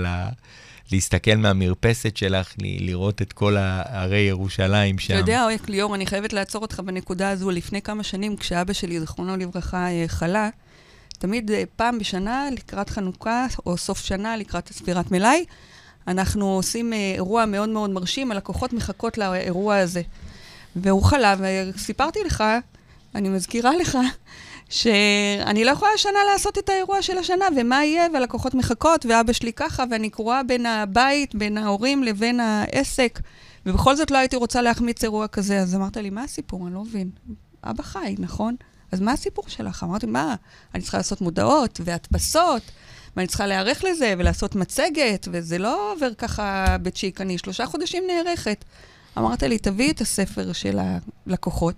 להסתכל מהמרפסת שלך, לראות את כל הערי ירושלים שם. אתה יודע, ליאור, אני חייבת לעצור אותך בנקודה הזו. לפני כמה שנים, כשאבא שלי, זכרונו לברכה, חלה, תמיד פעם בשנה, לקראת חנוכה, או סוף שנה, לקראת ספירת מלאי, אנחנו עושים אירוע מאוד מאוד מרשים, הלקוחות מחכות לאירוע הזה. והוא חלה, וסיפרתי לך, אני מזכירה לך, שאני לא יכולה השנה לעשות את האירוע של השנה, ומה יהיה, והלקוחות מחכות, ואבא שלי ככה, ואני קרואה בין הבית, בין ההורים לבין העסק, ובכל זאת לא הייתי רוצה להחמיץ אירוע כזה. אז אמרת לי, מה הסיפור? אני לא מבין. אבא חי, נכון? אז מה הסיפור שלך? אמרתי, מה? אני צריכה לעשות מודעות והדפסות, ואני צריכה להיערך לזה ולעשות מצגת, וזה לא עובר ככה בצ'יק, אני 3 חודשים נערכת. אמרת לי, תביא את הספר של הלקוחות,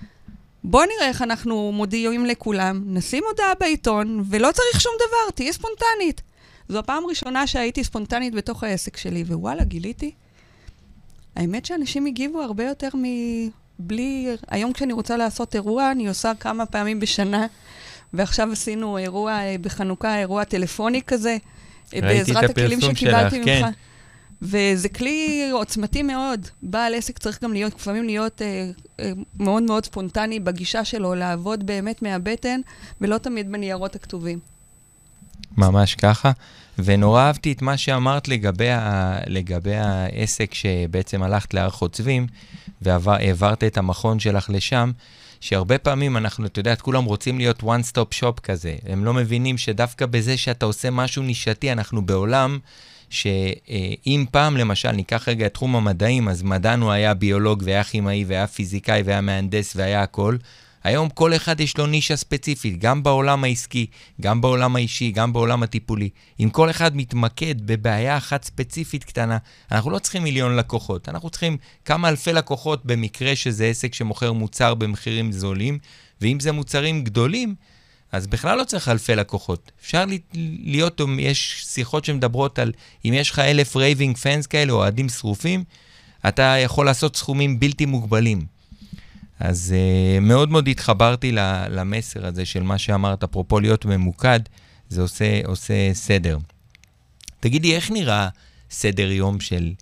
בוא נראה איך אנחנו מודיעים לכולם, נשים הודעה בעיתון, ולא צריך שום דבר, תהיה ספונטנית. זו הפעם הראשונה שהייתי ספונטנית בתוך העסק שלי, ווואלה, גיליתי. האמת שאנשים הגיבו הרבה יותר מבלי... היום כשאני רוצה לעשות אירוע, אני עושה כמה פעמים בשנה, ועכשיו עשינו אירוע בחנוכה, אירוע טלפוני כזה, בעזרת הכלים שקיבלתי ממך. כן. וזה כלי עוצמתי מאוד. בעל עסק צריך גם להיות, לפעמים להיות מאוד מאוד ספונטני בגישה שלו, לעבוד באמת מהבטן, ולא תמיד בניירות הכתובים. ממש ככה. ונורא אהבתי את מה שאמרת לגבי העסק שבעצם הלכת לערכות צבים, והעברת את המכון שלך לשם, שהרבה פעמים אנחנו, אתה יודע, כולם רוצים להיות one stop shop כזה. הם לא מבינים שדווקא בזה שאתה עושה משהו נישתי, אנחנו בעולם שאם פעם, למשל, ניקח רגע את תחום המדעים, אז מדען הוא היה ביולוג והיה כימאי והיה פיזיקאי והיה מהנדס והיה הכל. היום כל אחד יש לו נישה ספציפית, גם בעולם העסקי, גם בעולם האישי, גם בעולם הטיפולי. אם כל אחד מתמקד בבעיה אחת ספציפית קטנה, אנחנו לא צריכים מיליון לקוחות, אנחנו צריכים כמה אלפי לקוחות במקרה שזה עסק שמוכר מוצר במחירים זולים, ואם זה מוצרים גדולים, אז בכלל לא צריך אלפי לקוחות. אפשר להיות, יש שיחות שמדברות על, אם יש לך 1,000 רייבינג פאנס כאלה, או אוהדים שרופים, אתה יכול לעשות סכומים בלתי מוגבלים. אז מאוד מאוד התחברתי למסר הזה של מה שאמרת, אפרופו להיות ממוקד, זה עושה סדר. תגידי, איך נראה סדר יום של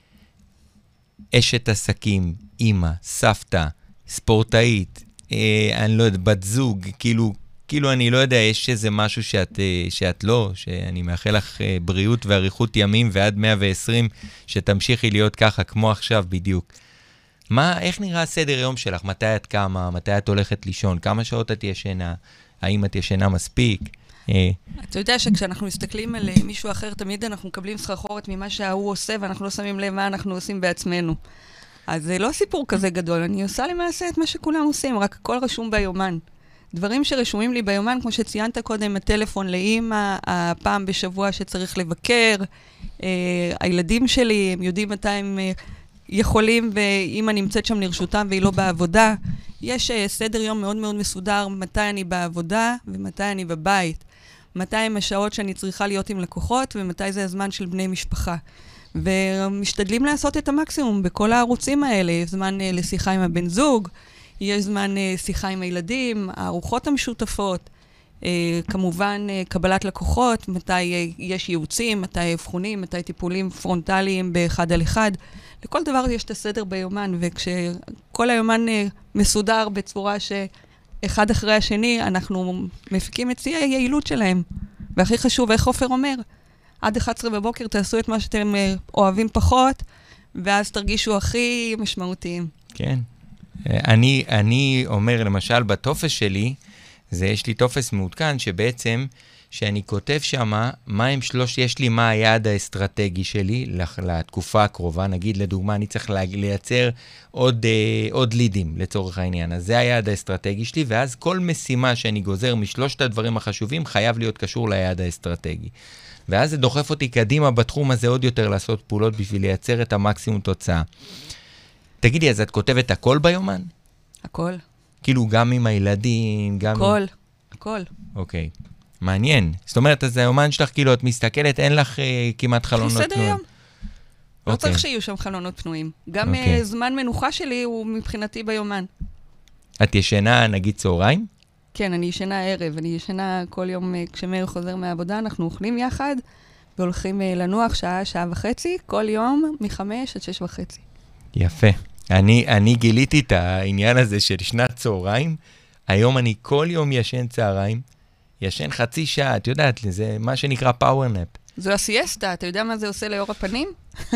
אשת עסקים, אמא, סבתא, ספורטאית, אני לא יודע, בת זוג, כאילו אני לא יודע, יש איזה משהו שאת לא, שאני מאחל לך בריאות ואריכות ימים ועד 120, שתמשיכי להיות ככה, כמו עכשיו בדיוק. איך נראה הסדר יום שלך? מתי את קמה? מתי את הולכת לישון? כמה שעות את ישנה? האם את ישנה מספיק? אתה יודע שכשאנחנו מסתכלים על מישהו אחר, תמיד אנחנו מקבלים סחרחורת ממה שהוא עושה, ואנחנו לא שמים לב מה אנחנו עושים בעצמנו. אז זה לא סיפור כזה גדול. אני עושה למעשה את מה שכולם עושים, רק הכל רשום ביומן. דברים שרשומים לי ביומן, כמו שציינת קודם, הטלפון לאמא, הפעם בשבוע שצריך לבקר, הילדים שלי, הם יודעים מתי הם יכולים, ואמא נמצאת שם לרשותם והיא לא בעבודה. יש סדר יום מאוד מאוד מסודר, מתי אני בעבודה ומתי אני בבית. מתי הם השעות שאני צריכה להיות עם לקוחות, ומתי זה הזמן של בני משפחה. ומשתדלים לעשות את המקסימום בכל הערוצים האלה. יש זמן לשיחה עם הבן זוג, יש זמן שיחה עם הילדים, הארוחות המשותפות, כמובן קבלת לקוחות, מתי יש ייעוצים, מתי אבחונים, מתי טיפולים פרונטליים באחד על אחד. לכל דבר יש את הסדר ביומן, וכשכל היומן מסודר בצורה שאחד אחרי השני, אנחנו מפיקים את שיא היעילות שלהם. והכי חשוב, איך עופר אומר, עד 11 בבוקר תעשו את מה שאתם אוהבים ואז תרגישו הכי משמעותיים. כן. אני אומר, למשל, בטופס שלי, יש לי טופס מעודכן שבעצם, שאני כותב שמה, יש לי מה היעד האסטרטגי שלי לתקופה הקרובה, נגיד לדוגמה, אני צריך לייצר עוד לידים לצורך העניין, אז זה היעד האסטרטגי שלי, ואז כל משימה שאני גוזר משלושת הדברים החשובים, חייב להיות קשור ליעד האסטרטגי. ואז זה דוחף אותי קדימה בתחום הזה עוד יותר לעשות פעולות בשביל לייצר את המקסימום תוצאה. תגידי, אז את כותבת הכל ביומן? הכל. כאילו גם עם הילדים, גם... הכל. אוקיי. מעניין. זאת אומרת, אז היומן שלך, כאילו, את מסתכלת, אין לך כמעט חלונות פנויים. בסדר יום. לא צריך שיהיו שם חלונות פנויים. גם זמן מנוחה שלי הוא מבחינתי ביומן. את ישנה, נגיד, צהריים? כן, אני ישנה ערב. אני ישנה כל יום כשמאיר חוזר מהעבודה, אנחנו אוכלים יחד, והולכים לנוח שעה וחצי, כל יום מ-5 עד 6:30. יפה. אני גיליתי את העניין הזה של שנת צהריים. היום אני כל יום ישן צהריים, ישן חצי שעה, את יודעת, זה מה שנקרא פאוור נאפ. זו הסייסטה, אתה יודע מה זה עושה לאור הפנים?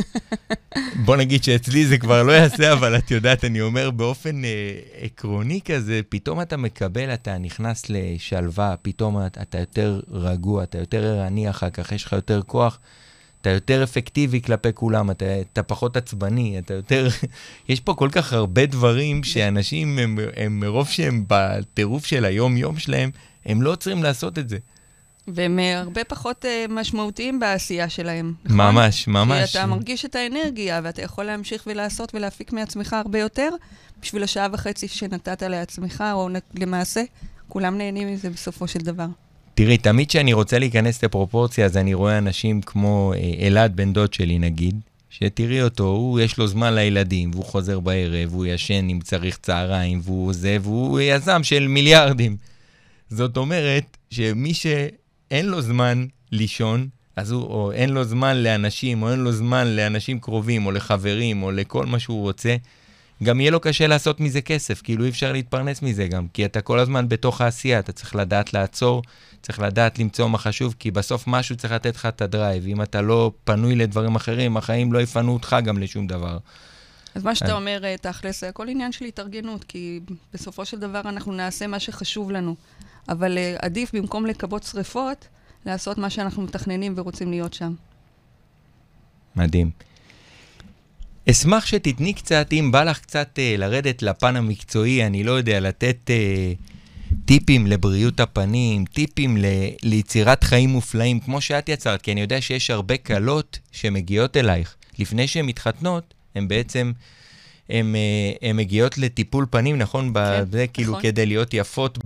בוא נגיד שאצלי זה כבר לא יעשה, אבל את יודעת, אני אומר באופן עקרוני כזה, פתאום אתה מקבל, אתה נכנס לשלווה, פתאום אתה יותר רגוע, אתה יותר ערני אחר כך, יש לך יותר כוח, אתה יותר אפקטיבי כלפי כולם, אתה פחות עצבני, אתה יותר... יש פה כל כך הרבה דברים שאנשים, הם מרוב שהם בטירוף של היום-יום שלהם, הם לא צריכים לעשות את זה. והם הרבה פחות משמעותיים בעשייה שלהם. נכון? ממש, ממש. כי אתה מרגיש את האנרגיה, ואתה יכול להמשיך ולעשות ולהפיק מעצמך הרבה יותר, בשביל השעה וחצי שנתת לעצמך, או למעשה, כולם נהנים מזה בסופו של דבר. תראי, תמיד שאני רוצה להיכנס לפרופורציה, אז אני רואה אנשים כמו אלעד בן דוד שלי נגיד, שתראי אותו, הוא יש לו זמן לילדים, והוא חוזר בערב, והוא ישן אם צריך צהריים, והוא יזם של מיליארדים. זאת אומרת שמי שאין לו זמן לישון, אז או אין לו זמן לאנשים, או אין לו זמן לאנשים קרובים, או לחברים, או לכל מה שהוא רוצה, גם יהיה לו קשה לעשות מזה כסף, כאילו אי אפשר להתפרנס מזה גם, כי אתה כל הזמן בתוך העשייה, אתה צריך לדעת לעצור, צריך לדעת למצוא מה חשוב, כי בסוף משהו צריך לתת לך את הדרייב, אם אתה לא פנוי לדברים אחרים, החיים לא יפנו אותך גם לשום דבר. אז מה שאתה אומר, תכלס, זה הכל עניין של התארגנות, כי בסופו של דבר אנחנו נעשה מה שחשוב לנו, אבל עדיף במקום לקבות שריפות, לעשות מה שאנחנו מתכננים ורוצים להיות שם. מדהים. אשמח שתתני קצת, אם בא לך קצת לרדת לפן המקצועי, אני לא יודע, לתת טיפים לבריאות הפנים, טיפים ליצירת חיים מופלאים, כמו שאת יצרת, כי אני יודע שיש הרבה קלות שמגיעות אלייך. לפני שהן מתחתנות, הן בעצם, הן מגיעות לטיפול פנים, נכון? כן, זה כאילו נכון. כדי להיות יפות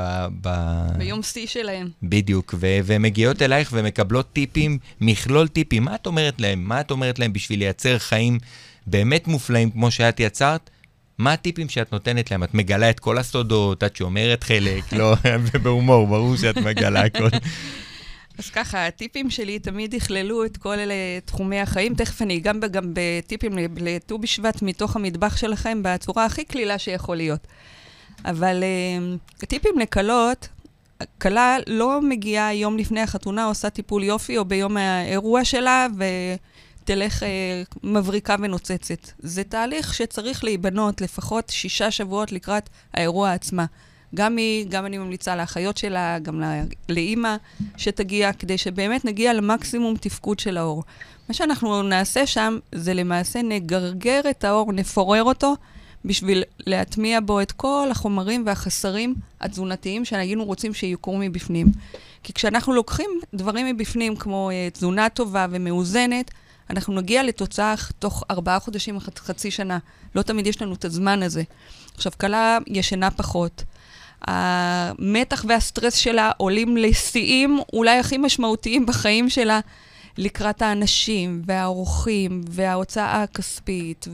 ביום שיא שלהם. בדיוק, והן מגיעות אלייך ומקבלות טיפים, מכלול טיפים. מה את אומרת להם? מה את אומרת להם בשביל לייצר חיים באמת מופלאים כמו שאת יצרת? מה הטיפים שאת נותנת להם? את מגלה את כל הסודות, את שומרת חלק, לא, ובהומור, ברור שאת מגלה הכל. אז ככה, הטיפים שלי תמיד יכללו את כל אלה תחומי החיים. תכף אני גם בטיפים לט"ו בשבט מתוך המטבח שלכם בצורה הכי כלילה שיכול להיות. אבל טיפים לקלות, קלה לא מגיעה יום לפני החתונה, עושה טיפול יופי, או ביום האירוע שלה, ותלך מבריקה ונוצצת. זה תהליך שצריך להיבנות לפחות 6 שבועות לקראת האירוע עצמה. גם אני ממליצה לאחיות שלה, גם לאמא שתגיע, כדי שבאמת נגיע למקסימום תפקוד של האור. מה שאנחנו נעשה שם, זה למעשה נגרגר את האור, נפורר אותו, בשביל להטמיע בו את כל החומרים והחסרים התזונתיים שהיינו רוצים שיוכרו מבפנים. כי כשאנחנו לוקחים דברים מבפנים, כמו תזונה טובה ומאוזנת, אנחנו נגיע לתוצאה תוך 4 חודשים, חצי שנה. לא תמיד יש לנו את הזמן הזה. עכשיו, קלה ישנה פחות. המתח והסטרס שלה עולים לשיאים אולי הכי משמעותיים בחיים שלה, לקראת האנשים והאורחים וההוצאה הכספית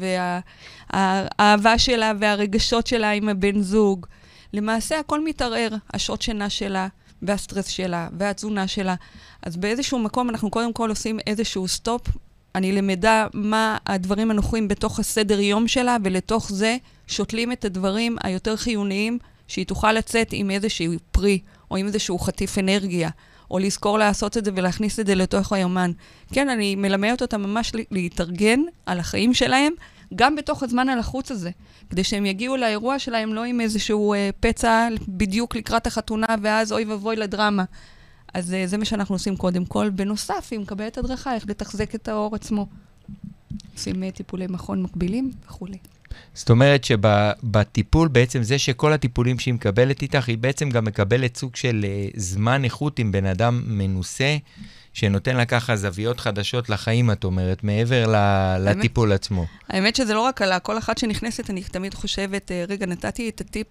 והאהבה שלה והרגשות שלה עם הבן זוג. למעשה הכל מתערער, השעות שינה שלה והסטרס שלה והתזונה שלה. אז באיזשהו מקום אנחנו קודם כל עושים איזשהו סטופ. אני למדה מה הדברים הנוחים בתוך הסדר יום שלה, ולתוך זה שותלים את הדברים היותר חיוניים, שהיא תוכל לצאת עם איזשהו פרי, או עם איזשהו חטיף אנרגיה, או לזכור לעשות את זה ולהכניס את זה לתוך היומן. כן, אני מלמדת אותה ממש להתארגן על החיים שלהם, גם בתוך הזמן הלחוץ הזה, כדי שהם יגיעו לאירוע שלהם לא עם איזשהו פצע בדיוק לקראת החתונה, ואז אוי ובוי לדרמה. אז זה מה שאנחנו עושים קודם כל. בנוסף, היא מקבלת הדרכה, איך לתחזק את האור עצמו. עושים טיפולי מכון מקבילים וכו'. זאת אומרת שבטיפול, בעצם זה שכל הטיפולים שהיא מקבלת איתך, היא בעצם גם מקבלת סוג של זמן איכות עם בן אדם מנוסה, שנותן לה ככה זוויות חדשות לחיים, את אומרת, מעבר לטיפול עצמו. האמת שזה לא רק על כל אחת שנכנסת, אני תמיד חושבת, רגע, נתתי את הטיפ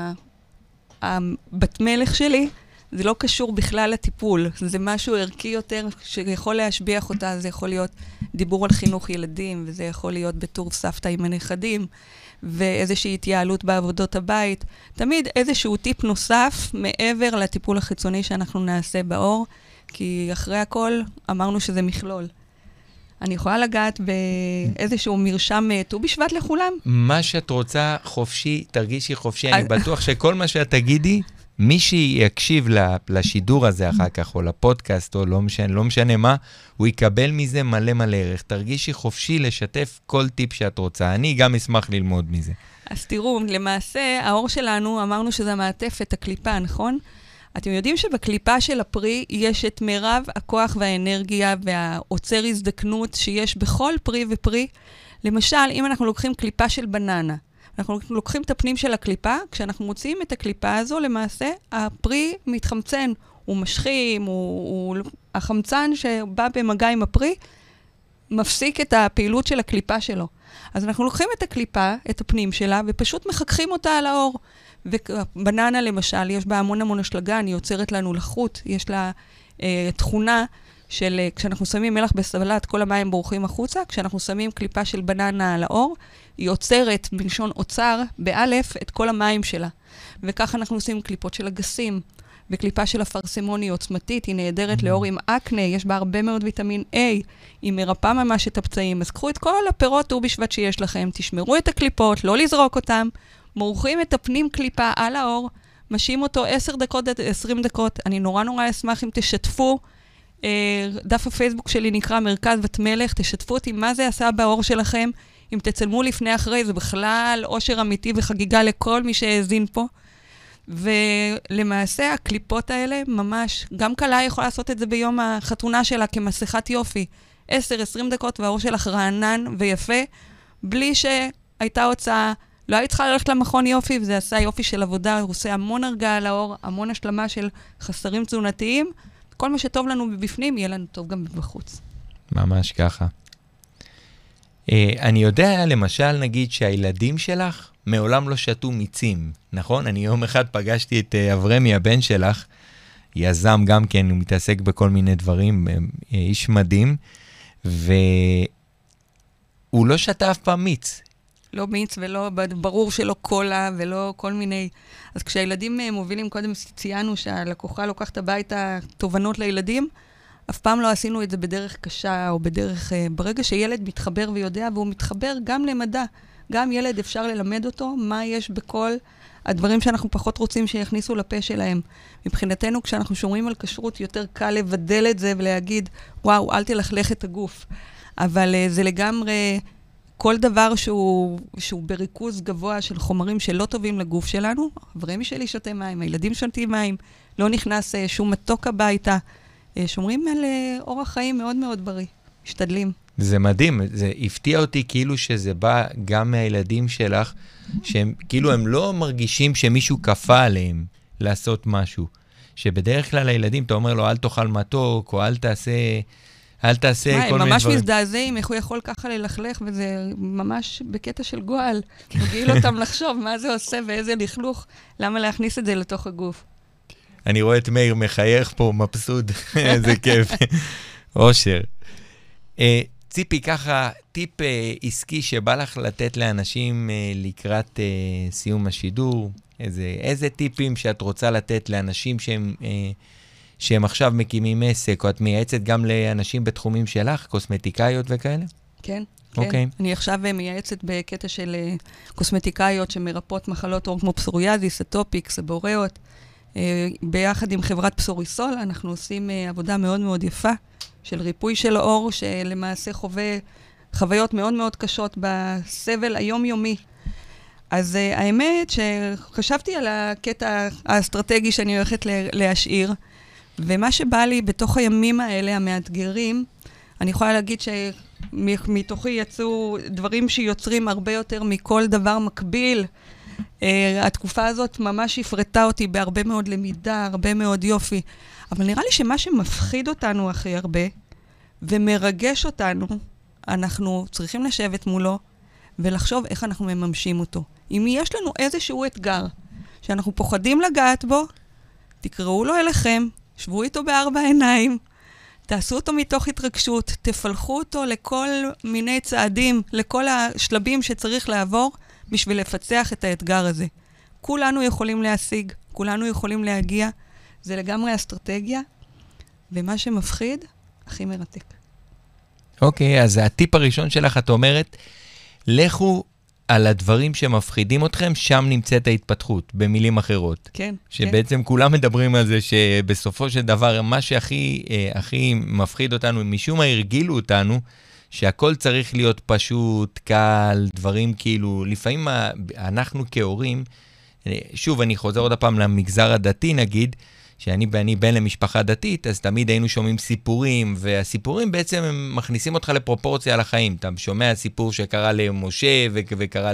הבת מלך שלי, זה לא קשור בכלל לטיפול, זה משהו ערכי יותר שיכול להשביח אותה, זה יכול להיות דיבור על חינוך ילדים, וזה יכול להיות בתור סבתא עם הנכדים, ואיזושהי התייעלות בעבודות הבית. תמיד איזשהו טיפ נוסף מעבר לטיפול החיצוני שאנחנו נעשה באור, כי אחרי הכל אמרנו שזה מכלול. אני יכולה לגעת באיזשהו מרשם ט"ו בשבט לכולם? מה שאת רוצה חופשי, תרגישי חופשי, אני בטוח שכל מה שאת תגידי, מי שיקשיב לשידור הזה אחר כך, או לפודקאסט, או לא משנה מה, הוא יקבל מזה מלא מלא ערך. תרגישי חופשי לשתף כל טיפ שאת רוצה. אני גם אשמח ללמוד מזה. אז תראו, למעשה, האור שלנו, אמרנו שזה מעטפת הקליפה, נכון? אתם יודעים שבקליפה של הפרי יש את מירב הכוח והאנרגיה והעוצר הזדקנות שיש בכל פרי ופרי. למשל, אם אנחנו לוקחים קליפה של בננה, אנחנו לוקחים את הפנים של הקליפה, כשאנחנו מוציאים את הקליפה הזו, למעשה הפרי מתחמצן, הוא משכים, החמצן שבא במגע עם הפרי, מפסיק את הפעילות של הקליפה שלו. אז אנחנו לוקחים את הקליפה, את הפנים שלה, ופשוט מחככים אותה על האור. ובננה למשל, יש בה המון אשלגן, היא יוצרת לנו לחות, יש לה תכונה של, כשאנחנו שמים מלח בסלט, כל המים בורחים החוצה, כשאנחנו שמים קליפה של בננה על האור, היא יוצרת בלשון אוצר, באלף, את כל המים שלה. וככה אנחנו עושים קליפות של אגסים, וקליפה של אפרסמון היא עוצמתית, היא נהדרת לאור עם אקנה, יש בה הרבה מאוד ויטמין A, היא מרפאה ממש את הפצעים. אז קחו את כל הפירות ט"ו בשבט שיש לכם, תשמרו את הקליפות, לא לזרוק אותם, מורחים את הפנים קליפה על האור, משים אותו 10 דקות עד 20 דקות. אני נורא אשמח אם תשתפו, דף הפייסבוק שלי נקרא מרכז בת מלך, תשתפו אותי מה זה עשה באור שלכם, אם תצלמו לפני אחרי, זה בכלל אושר אמיתי וחגיגה לכל מי שהאזין פה. ולמעשה הקליפות האלה ממש, גם קלה יכולה לעשות את זה ביום החתונה שלה כמסכת יופי, 10-20 דקות והאור שלך רענן ויפה, בלי שהייתה הוצאה, לא היית צריכה ללכת למכון יופי, וזה עשה יופי של עבודה, הוא עושה המון הרגעה על האור, המון השלמה של חסרים תזונתיים, כל מה שטוב לנו בפנים יהיה לנו טוב גם בחוץ. ממש ככה. אני יודע, למשל, נגיד שהילדים שלך מעולם לא שתו מיצים, נכון? אני יום אחד פגשתי את אברמי, הבן שלך, יזם גם כן, הוא מתעסק בכל מיני דברים, איש מדהים, והוא לא שתה אף פעם מיץ. לא מיץ ולא, ברור שלא קולה ולא כל מיני. אז כשהילדים מובילים, קודם ציינו שהלקוחה לוקחת הביתה תובנות לילדים, אף פעם לא עשינו את זה בדרך קשה או בדרך, ברגע שילד מתחבר ויודע, והוא מתחבר גם למדע. גם ילד אפשר ללמד אותו מה יש בכל הדברים שאנחנו פחות רוצים שיכניסו לפה שלהם. מבחינתנו, כשאנחנו שומרים על כשרות, יותר קל לבדל את זה ולהגיד, וואו, אל תלכלך את הגוף. אבל זה לגמרי כל דבר שהוא בריכוז גבוה של חומרים שלא טובים לגוף שלנו. אברמי שלי שותה מים, הילדים שותים מים, לא נכנס שום מתוק הביתה. שומרים על אורח חיים מאוד מאוד בריא. משתדלים. זה מדהים, זה הפתיע אותי כאילו שזה בא גם מהילדים שלך, שהם כאילו הם לא מרגישים שמישהו כפה עליהם לעשות משהו. שבדרך כלל הילדים, אתה אומר לו, אל תאכל מתוק, או אל תעשה כל מיני דברים. הם ממש מזדעזעים, איך הוא יכול ככה ללכלך, וזה ממש בקטע של גועל. מגיל אותם לחשוב מה זה עושה ואיזה לכלוך, למה להכניס את זה לתוך הגוף. אני רואה את מאיר מחייך פה, מבסוט, איזה כיף. אושר. ציפי, ככה, טיפ עסקי שבא לך לתת לאנשים לקראת סיום השידור, איזה טיפים שאת רוצה לתת לאנשים שהם עכשיו מקימים עסק, או את מייעצת גם לאנשים בתחומים שלך, קוסמטיקאיות וכאלה? כן, כן. כן. אני עכשיו מייעצת בקטע של קוסמטיקאיות שמרפאות מחלות עור כמו פסוריאזיס, אטופיקס, סבוריות. ביחד עם חברת פסוריסול, אנחנו עושים עבודה מאוד מאוד יפה של ריפוי של האור, שלמעשה חווה חוויות מאוד מאוד קשות בסבל היומיומי. אז האמת שחשבתי על הקטע האסטרטגי שאני הולכת להשאיר, ומה שבא לי בתוך הימים האלה, המאתגרים, אני יכולה להגיד שמתוכי יצאו דברים שיוצרים הרבה יותר מכל דבר מקביל. התקופה הזאת ממש הפרטה אותי בהרבה מאוד למידה, הרבה מאוד יופי. אבל נראה לי שמה שמפחיד אותנו הכי הרבה, ומרגש אותנו, אנחנו צריכים לשבת מולו, ולחשוב איך אנחנו מממשים אותו. אם יש לנו איזשהו אתגר, שאנחנו פוחדים לגעת בו, תקראו לו אליכם, שבו איתו בארבע עיניים, תעשו אותו מתוך התרגשות, תפלחו אותו לכל מיני צעדים, לכל השלבים שצריך לעבור, בשביל לפצח את האתגר הזה. כולנו יכולים להשיג, כולנו יכולים להגיע, זה לגמרי אסטרטגיה, ומה שמפחיד, הכי מרתק. אוקיי, אז הטיפ הראשון שלך, את אומרת, לכו על הדברים שמפחידים אתכם, שם נמצאת ההתפתחות, במילים אחרות. כן. שבעצם כן. כולם מדברים על זה, שבסופו של דבר, מה שהכי מפחיד אותנו, משום מה הרגילו אותנו, שהכל צריך להיות פשוט, קל, דברים כאילו, לפעמים אנחנו כהורים, שוב, אני חוזר עוד הפעם למגזר הדתי נגיד, שאני בן למשפחה דתית, אז תמיד היינו שומעים סיפורים, והסיפורים בעצם הם מכניסים אותך לפרופורציה על החיים. אתה שומע סיפור שקרה למשה וקרה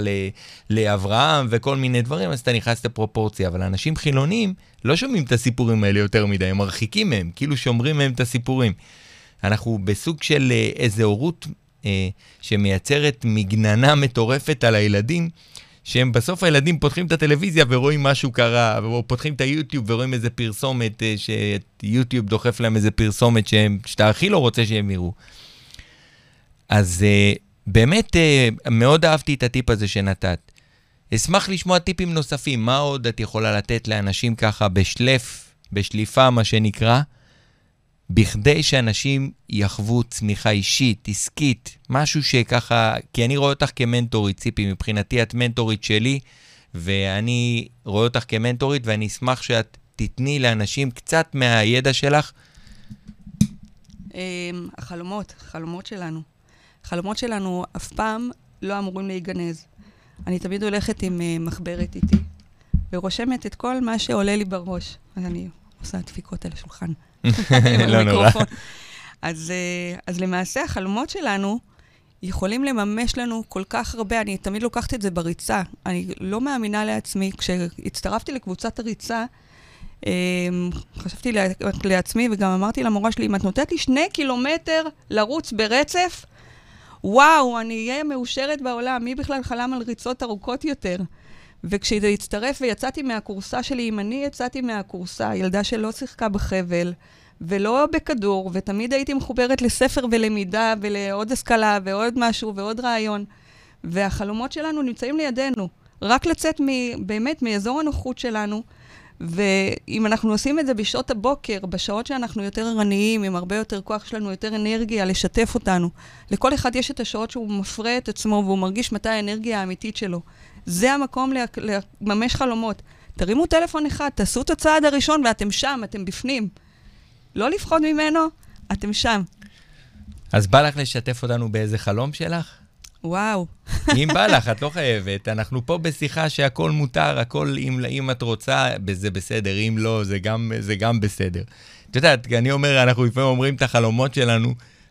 לאברהם וכל מיני דברים, אז אתה נכנס לפרופורציה. אבל אנשים חילונים לא שומעים את הסיפורים האלה יותר מדי, הם מרחיקים מהם, כאילו שומרים מהם את הסיפורים. אנחנו בסוג של איזו הורות שמייצרת מגננה מטורפת על הילדים, שהם בסוף הילדים פותחים את הטלוויזיה ורואים משהו קרה, או פותחים את היוטיוב ורואים איזה פרסומת, שיוטיוב דוחף להם איזה פרסומת שאתה הכי לא רוצה שהם יראו. אז באמת מאוד אהבתי את הטיפ הזה שנתת. אשמח לשמוע טיפים נוספים, מה עוד את יכולה לתת לאנשים ככה בשליפה מה שנקרא, בכדי שאנשים יחוו צמיחה אישית, עסקית, משהו שככה, כי אני רואה אותך כמנטורית, ציפי, מבחינתי את מנטורית שלי, ואני רואה אותך כמנטורית, ואני אשמח שאת תתני לאנשים קצת מהידע שלך. החלומות שלנו אף פעם לא אמורים להיגנז. אני תמיד הולכת עם מחברת איתי, ורושמת את כל מה שעולה לי בראש. אז אני עושה דפיקות על השולחן. לא נורא. אז למעשה החלומות שלנו יכולים לממש לנו כל כך הרבה. אני תמיד לוקחת את זה בריצה. אני לא מאמינה לעצמי. כשהצטרפתי לקבוצת הריצה, חשבתי לעצמי וגם אמרתי למורה שלי, אם את נותנת לי 2 קילומטר לרוץ ברצף, וואו, אני אהיה מאושרת בעולם. מי בכלל חלם על ריצות ארוכות יותר? וכשזה הצטרף ויצאתי מהקורסה שלי, אם אני יצאתי מהקורסה, ילדה שלא שיחקה בחבל, ולא בכדור, ותמיד הייתי מחוברת לספר ולמידה, ולעוד השכלה, ועוד משהו, ועוד רעיון. והחלומות שלנו נמצאים לידינו. רק לצאת באמת מאזור הנוחות שלנו, ואם אנחנו עושים את זה בשעות הבוקר, בשעות שאנחנו יותר ערניים, עם הרבה יותר כוח, יש לנו יותר אנרגיה לשתף אותנו. לכל אחד יש את השעות שהוא מפרה את עצמו, והוא מרגיש מתי האנרגיה האמיתית שלו. זה המקום לממש חלומות. תרימו טלפון אחד, תעשו את הצעד הראשון, ואתם שם, אתם בפנים. לא לפחוד ממנו, אתם שם. אז בא לך לשתף אותנו באיזה חלום שלך? וואו. אם בא לך, את לא חייבת. אנחנו פה בשיחה שהכל מותר, הכל אם את רוצה, זה בסדר. אם לא, זה גם בסדר. את יודעת, אני אומר, אנחנו לפעמים אומרים את החלומות שלנו,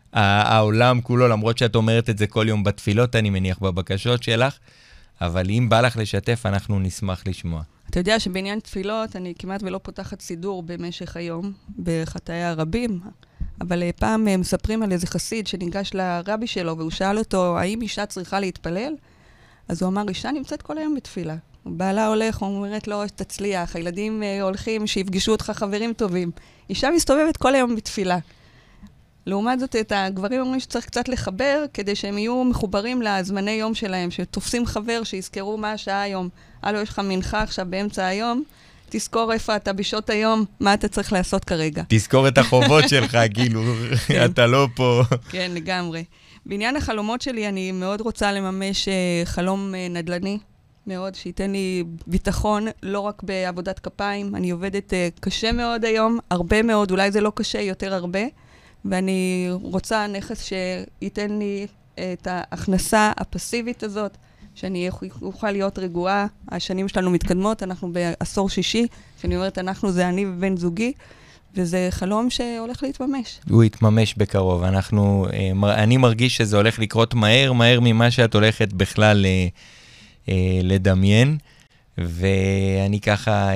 העולם כולו, למרות שאת אומרת את זה כל יום בתפילות, אני מניח בבקשות שלך, אבל אם בא לך לשתף, אנחנו נשמח לשמוע. אתה יודע שבעניין תפילות, אני כמעט ולא פותחת סידור במשך היום, בחטאי הרבים, אבל פעם מספרים על איזה חסיד שניגש לרבי שלו, והוא שאל אותו, האם אישה צריכה להתפלל? אז הוא אמר, אישה נמצאת כל היום בתפילה. בעלה הולך, הוא אומרת לו, תצליח, הילדים הולכים, שיפגשו אותך חברים טובים. אישה מסתובבת כל היום בתפילה. לעומת זאת, את הגברים אומרים שצריך קצת לחבר, כדי שהם יהיו מחוברים לזמני יום שלהם, שתופסים חבר, שיזכרו מה השעה היום. הלו, יש לך מנחה עכשיו באמצע היום, תזכור איפה אתה בשעות היום, מה אתה צריך לעשות כרגע. תזכור את החובות שלך, כאילו, אתה לא פה. כן, לגמרי. בעניין החלומות שלי, אני מאוד רוצה לממש חלום נדל"ני, מאוד, שייתן לי ביטחון, לא רק בעבודת כפיים. אני עובדת קשה מאוד היום, הרבה מאוד, אולי זה לא קשה, יותר הרבה. ואני רוצה נכס שייתן לי את ההכנסה הפסיבית הזאת, שאני אוכל להיות רגועה. השנים שלנו מתקדמות, אנחנו בעשור שישי, שאני אומרת, זה אני ובן זוגי, וזה חלום שהולך להתממש. הוא יתממש בקרוב. אני מרגיש שזה הולך לקרות מהר ממה שאת הולכת בכלל לדמיין, ואני ככה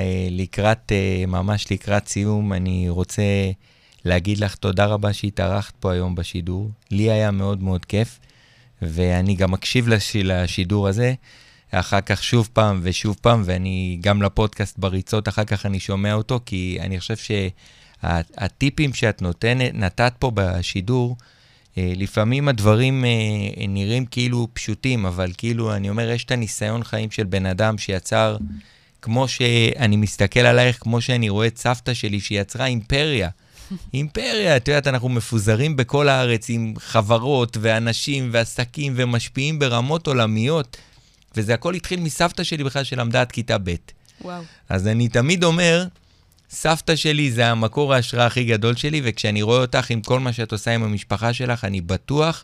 ממש לקראת סיום, אני רוצה להגיד לך תודה רבה שהתארחת פה היום בשידור. לי היה מאוד מאוד כיף, ואני גם מקשיב לשידור הזה, אחר כך שוב פעם ושוב פעם, ואני גם לפודקאסט בריצות, אחר כך אני שומע אותו, כי אני חושב שהטיפים שאת נתת פה בשידור, לפעמים הדברים נראים כאילו פשוטים, אבל כאילו אני אומר, יש את הניסיון חיים של בן אדם שיצר, כמו שאני מסתכל עלייך, כמו שאני רואה את סבתא שלי שיצרה אימפריה, אימפריה, את יודעת, אנחנו מפוזרים בכל הארץ עם חברות ואנשים ועסקים ומשפיעים ברמות עולמיות, וזה הכל התחיל מסבתא שלי בכלל שלמדה עד כיתה ב'. וואו. אז אני תמיד אומר, סבתא שלי זה המקור ההשראה הכי גדול שלי, וכשאני רואה אותך עם כל מה שאת עושה עם המשפחה שלך, אני בטוח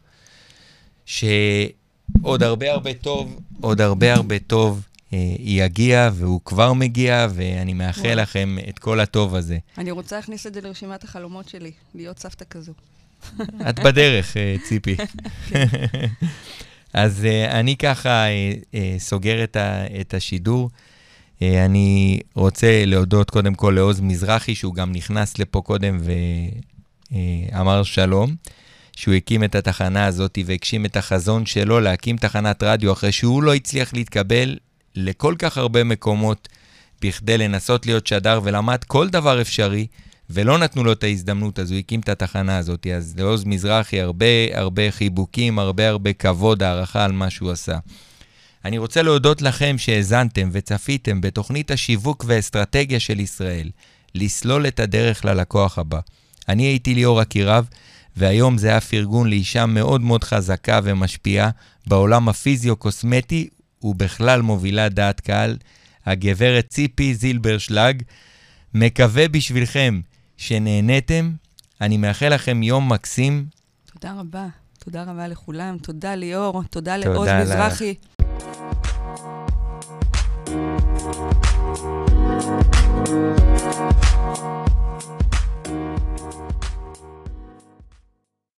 שעוד הרבה טוב יגיע, והוא כבר מגיע, ואני מאחל לכם את כל הטוב הזה. אני רוצה להכניס את זה לרשימת החלומות שלי, להיות סבתא כזו. את בדרך, ציפי. אז אני ככה סוגר את השידור. אני רוצה להודות קודם כל לעוז מזרחי, שהוא גם נכנס לפה קודם ואמר שלום. שהוא הקים את התחנה הזאת והגשים את החזון שלו להקים תחנת רדיו, אחרי שהוא לא הצליח להתקבל לכל כך הרבה מקומות בכדי לנסות להיות שדר, ולמד כל דבר אפשרי, ולא נתנו לו את ההזדמנות, אז הוא הקים את התחנה הזאת. אז לעוז מזרחי הרבה חיבוקים, הרבה כבוד, הערכה על מה שהוא עשה. אני רוצה להודות לכם שהזנתם וצפיתם בתוכנית השיווק והאסטרטגיה של ישראל, לסלול את הדרך ללקוח הבא. אני הייתי ליאור אקירב, והיום זה היה פרגון לאישה מאוד מאוד חזקה ומשפיעה בעולם הפיזיו-קוסמטי, ובכלל מובילה דעת קהל, הגברת ציפי זילברשלג. מקווה בשבילכם שנהניתם, אני מאחל לכם יום מקסים. תודה רבה לכולם, תודה ליאור, תודה לעוז מזרחי.